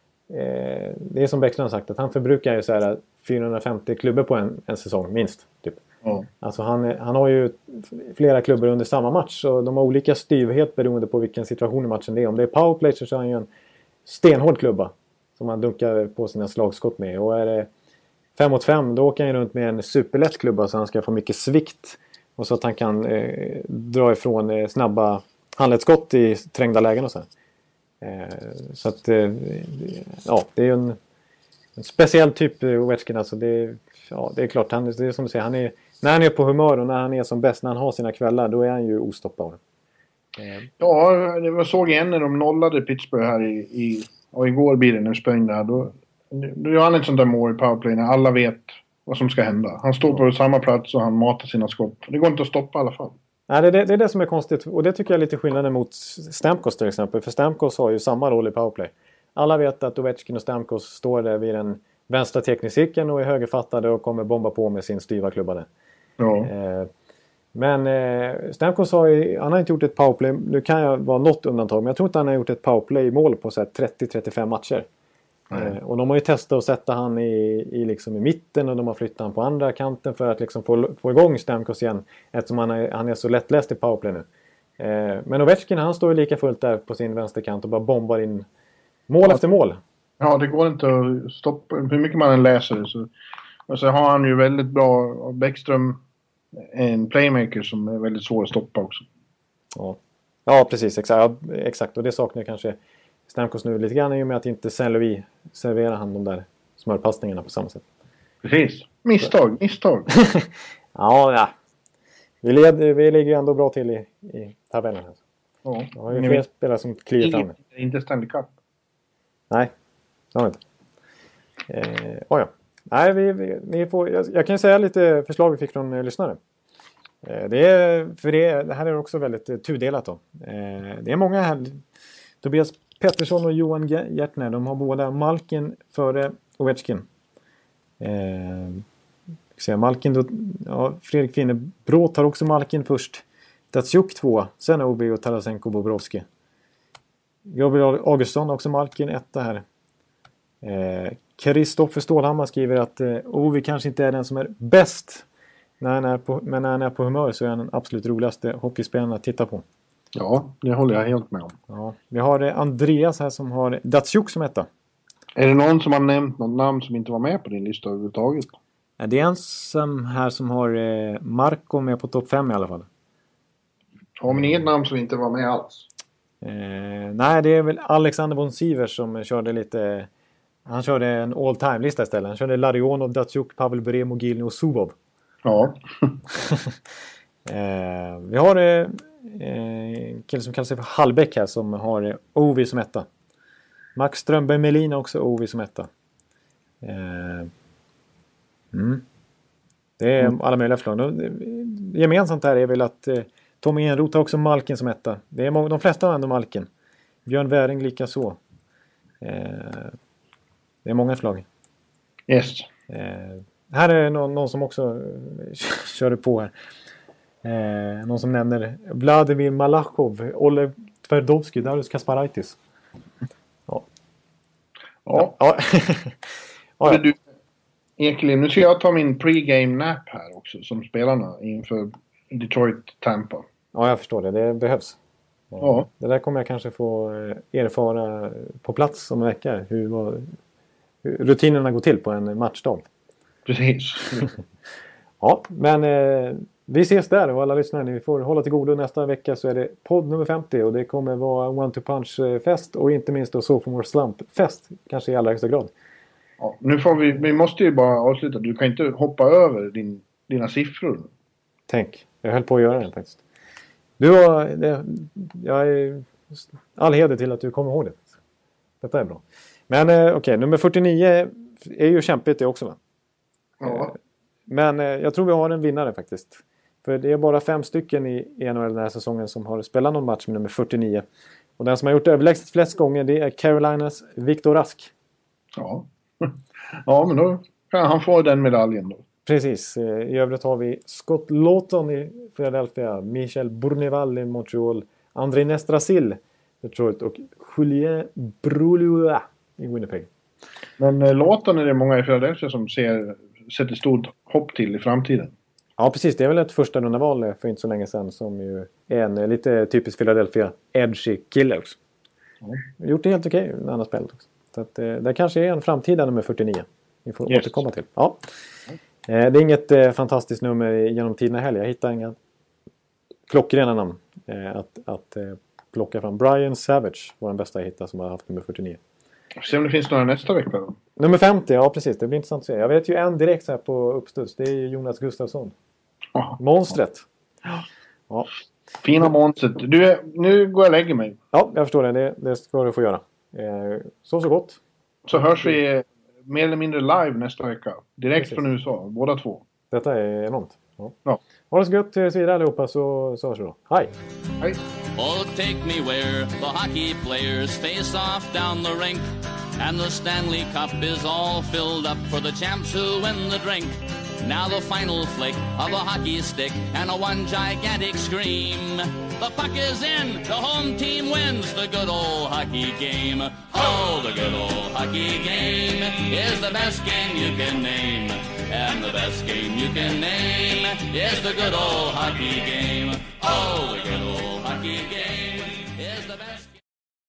eh, det är som Bäckström har sagt att han förbrukar ju så här fyrahundrafemtio klubbor på en, en säsong, minst. Typ. Ja. Alltså han, han har ju flera klubbor under samma match och de har olika styvhet beroende på vilken situation i matchen det är. Om det är powerplay så har han ju en stenhård klubba som han dunkar på sina slagskott med. Och är det fem mot fem då åker han runt med en superlätt klubba så han ska få mycket svikt. Och så att han kan eh, dra ifrån eh, snabba handledsskott i trängda lägen och så. Eh, så att eh, ja, det är ju en, en speciell typ Ovechkin. Alltså det, ja, det är klart, han, det är som du säger, han är, när han är på humör och när han är som bäst, när han har sina kvällar, då är han ju ostoppbar. Eh. Ja, det var såg igen när de nollade Pittsburgh här i, i och igår blir det när de spöng där. Då, då gör han ett sånt där mål i powerplay när alla vet vad som ska hända. Han står på samma plats och han matar sina skott. Det går inte att stoppa i alla fall. Nej, det, det, det är det som är konstigt. Och det tycker jag är lite skillnaden mot Stamkos till exempel. För Stamkos har ju samma roll i powerplay. Alla vet att Ovechkin och Stamkos står där vid den vänstra teknikcirkeln och är högerfattade och kommer bomba på med sin styva klubbade. Ja. Eh, men eh, Stamkos har ju, han har inte gjort ett powerplay. Nu kan jag vara något undantag, men jag tror inte han har gjort ett powerplay i mål på så här trettio till trettiofem matcher. Eh, och de har ju testat att sätta han i, i, liksom i mitten och de har flyttat han på andra kanten för att liksom få, få igång Stamkos igen. Eftersom han är, han är så lättläst i powerplay nu. Eh, men Ovechkin, han står ju lika fullt där på sin vänsterkant och bara bombar in mål ja. efter mål. Ja, det går inte att stoppa. Hur mycket man än läser så, och så har han ju väldigt bra. Bäckström, en playmaker som är väldigt svår att stoppa också. Ja, ja precis. Exakt. exakt. Och det saknar kanske Stamkos nu lite grann i och med att inte Saint-Louis serverar han de där smörpassningarna på samma sätt. Precis. Misstag, misstag. ja, ja. Vi, led, vi ligger ändå bra till i, i tabellen. Alltså. Ja. Det har ju fler spelare som kliver fram. Inte Stanley Cup. Nej, det har vi inte. Eh, oh ja. Nej, vi, vi, ni får, jag, jag kan säga lite förslag vi fick från eh, lyssnare. Eh, det, är, för det, det här är också väldigt eh, tudelat. Då. Eh, det är många här. Tobias Pettersson och Johan Hjärtner, de har båda Malkin före Ovechkin. Eh, säga, Malkin då, ja, Fredrik Finnebrå tar också Malkin först. Datsjuk två, sen Obi och Tarasenko Bobrovski. Gabriel Augustsson också Malkin etta här. Eh, Kristoffer Stålhammar skriver att eh, Ovi kanske inte är den som är bäst. När han är på, men när han är på humör så är han den absolut roligaste hockeyspelaren att titta på. Ja, det håller jag helt med om. Ja, vi har eh, Andreas här som har Datsjuk som etta. Är det någon som har nämnt något namn som inte var med på din lista överhuvudtaget? Ja, det är en som här som har eh, Marco med på topp fem i alla fall. Ja, men inget namn som inte var med alls. Eh, nej, det är väl Alexander von Sivers som körde lite... Han körde en all-time-lista istället. Han körde Larionov, Datsjuk, Pavel Bure, Mogilny och Zubov. Ja. eh, vi har eh, en kille som kallar sig för Hallbäck här som har eh, Ovi som etta. Max Strömberg Melin också Ovi som etta. Eh, mm. Det är mm. alla möjliga förslag. Gemensamt här är väl att eh, Tommy Enroth har också Malkin som etta. Det är må- de flesta har ändå Malkin. Björn Wäring lika så. Eh, det är många förslag. Yes. Eh, här är någon, någon som också körde på här. Eh, någon som nämner Vladimir Malachov, Oleg Tverdovsky, Darius Kasparaitis. Ja. Ja. Ja. ja, ja. Du, Ekelin, nu ska jag ta min pre-game nap här också som spelarna inför Detroit Tampa. Ja, jag förstår det. Det behövs. Ja. Ja. Det där kommer jag kanske få erfara på plats om en vecka. Hur, vad, hur rutinerna går till på en matchdag. Precis. Ja, men eh, vi ses där och alla lyssnare. Ni får hålla till godo. Nästa vecka så är det podd nummer femtio och det kommer vara One to Punch-fest och inte minst då Sophomore Slump-fest. Kanske i allra högsta grad. Ja, nu får vi, vi måste ju bara avsluta. Du kan inte hoppa över din, dina siffror. Tänk, jag höll på att göra det faktiskt. Du har, det, jag är all heder till att du kommer ihåg det. Detta är bra. Men eh, okej, okay, nummer fyrtionio är ju kämpigt det också va? Ja. Men eh, jag tror vi har en vinnare faktiskt. För det är bara fem stycken i N H L den här säsongen som har spelat någon match med nummer fyrtionio. Och den som har gjort överlägset flest gånger det är Carolinas Viktor Rask. Ja. Ja, men då kan han få den medaljen då. Precis. I övrigt har vi Scott Lawton i Philadelphia, Michel Bourneval i Montreal, André Nestrasil Detroit och Julien Brulua i Winnipeg. Men eh, Lawton är det många i Philadelphia som ser, sätter stort hopp till i framtiden. Ja, precis. Det är väl ett första rundaval för inte så länge sedan som ju är en lite typisk Philadelphia edgy kille också. Mm. Gjort det helt okej när han har spelat också. Så att, eh, det kanske är en framtida nummer fyrtionio. Vi får yes. återkomma till. Ja. Eh, det är inget eh, fantastiskt nummer genom tiderna heller. Jag hittar inga klockrena namn eh, att, att eh, plocka fram. Brian Savage var den bästa jag hittade som har haft nummer fyrtionio. Se om det finns några nästa vecka då. Nummer femtio, ja precis. Det blir intressant att se. Jag vet ju en direkt så här på uppstuds. Det är Jonas Gustafsson. Oh. Monstret. Ja. Fina monstret. Du, nu går jag och lägger mig. Ja, jag förstår det. Det, det ska du få göra. Eh, så så gott. Så hörs vi mer eller mindre live nästa vecka. Direkt precis. Från U S A. Båda två. Detta är enormt. Ja. Ja. Ha det så gött tills vidare allihopa så, så hörs vi då. Hej! Hej! Oh, take me where the hockey players face off down the rink. And the Stanley Cup is all filled up for the champs who win the drink. Now the final flick of a hockey stick and a one gigantic scream. The puck is in, the home team wins the good old hockey game. Oh, the good old hockey game is the best game you can name. And the best game you can name is the good old hockey game. Oh, the good old hockey game is the best.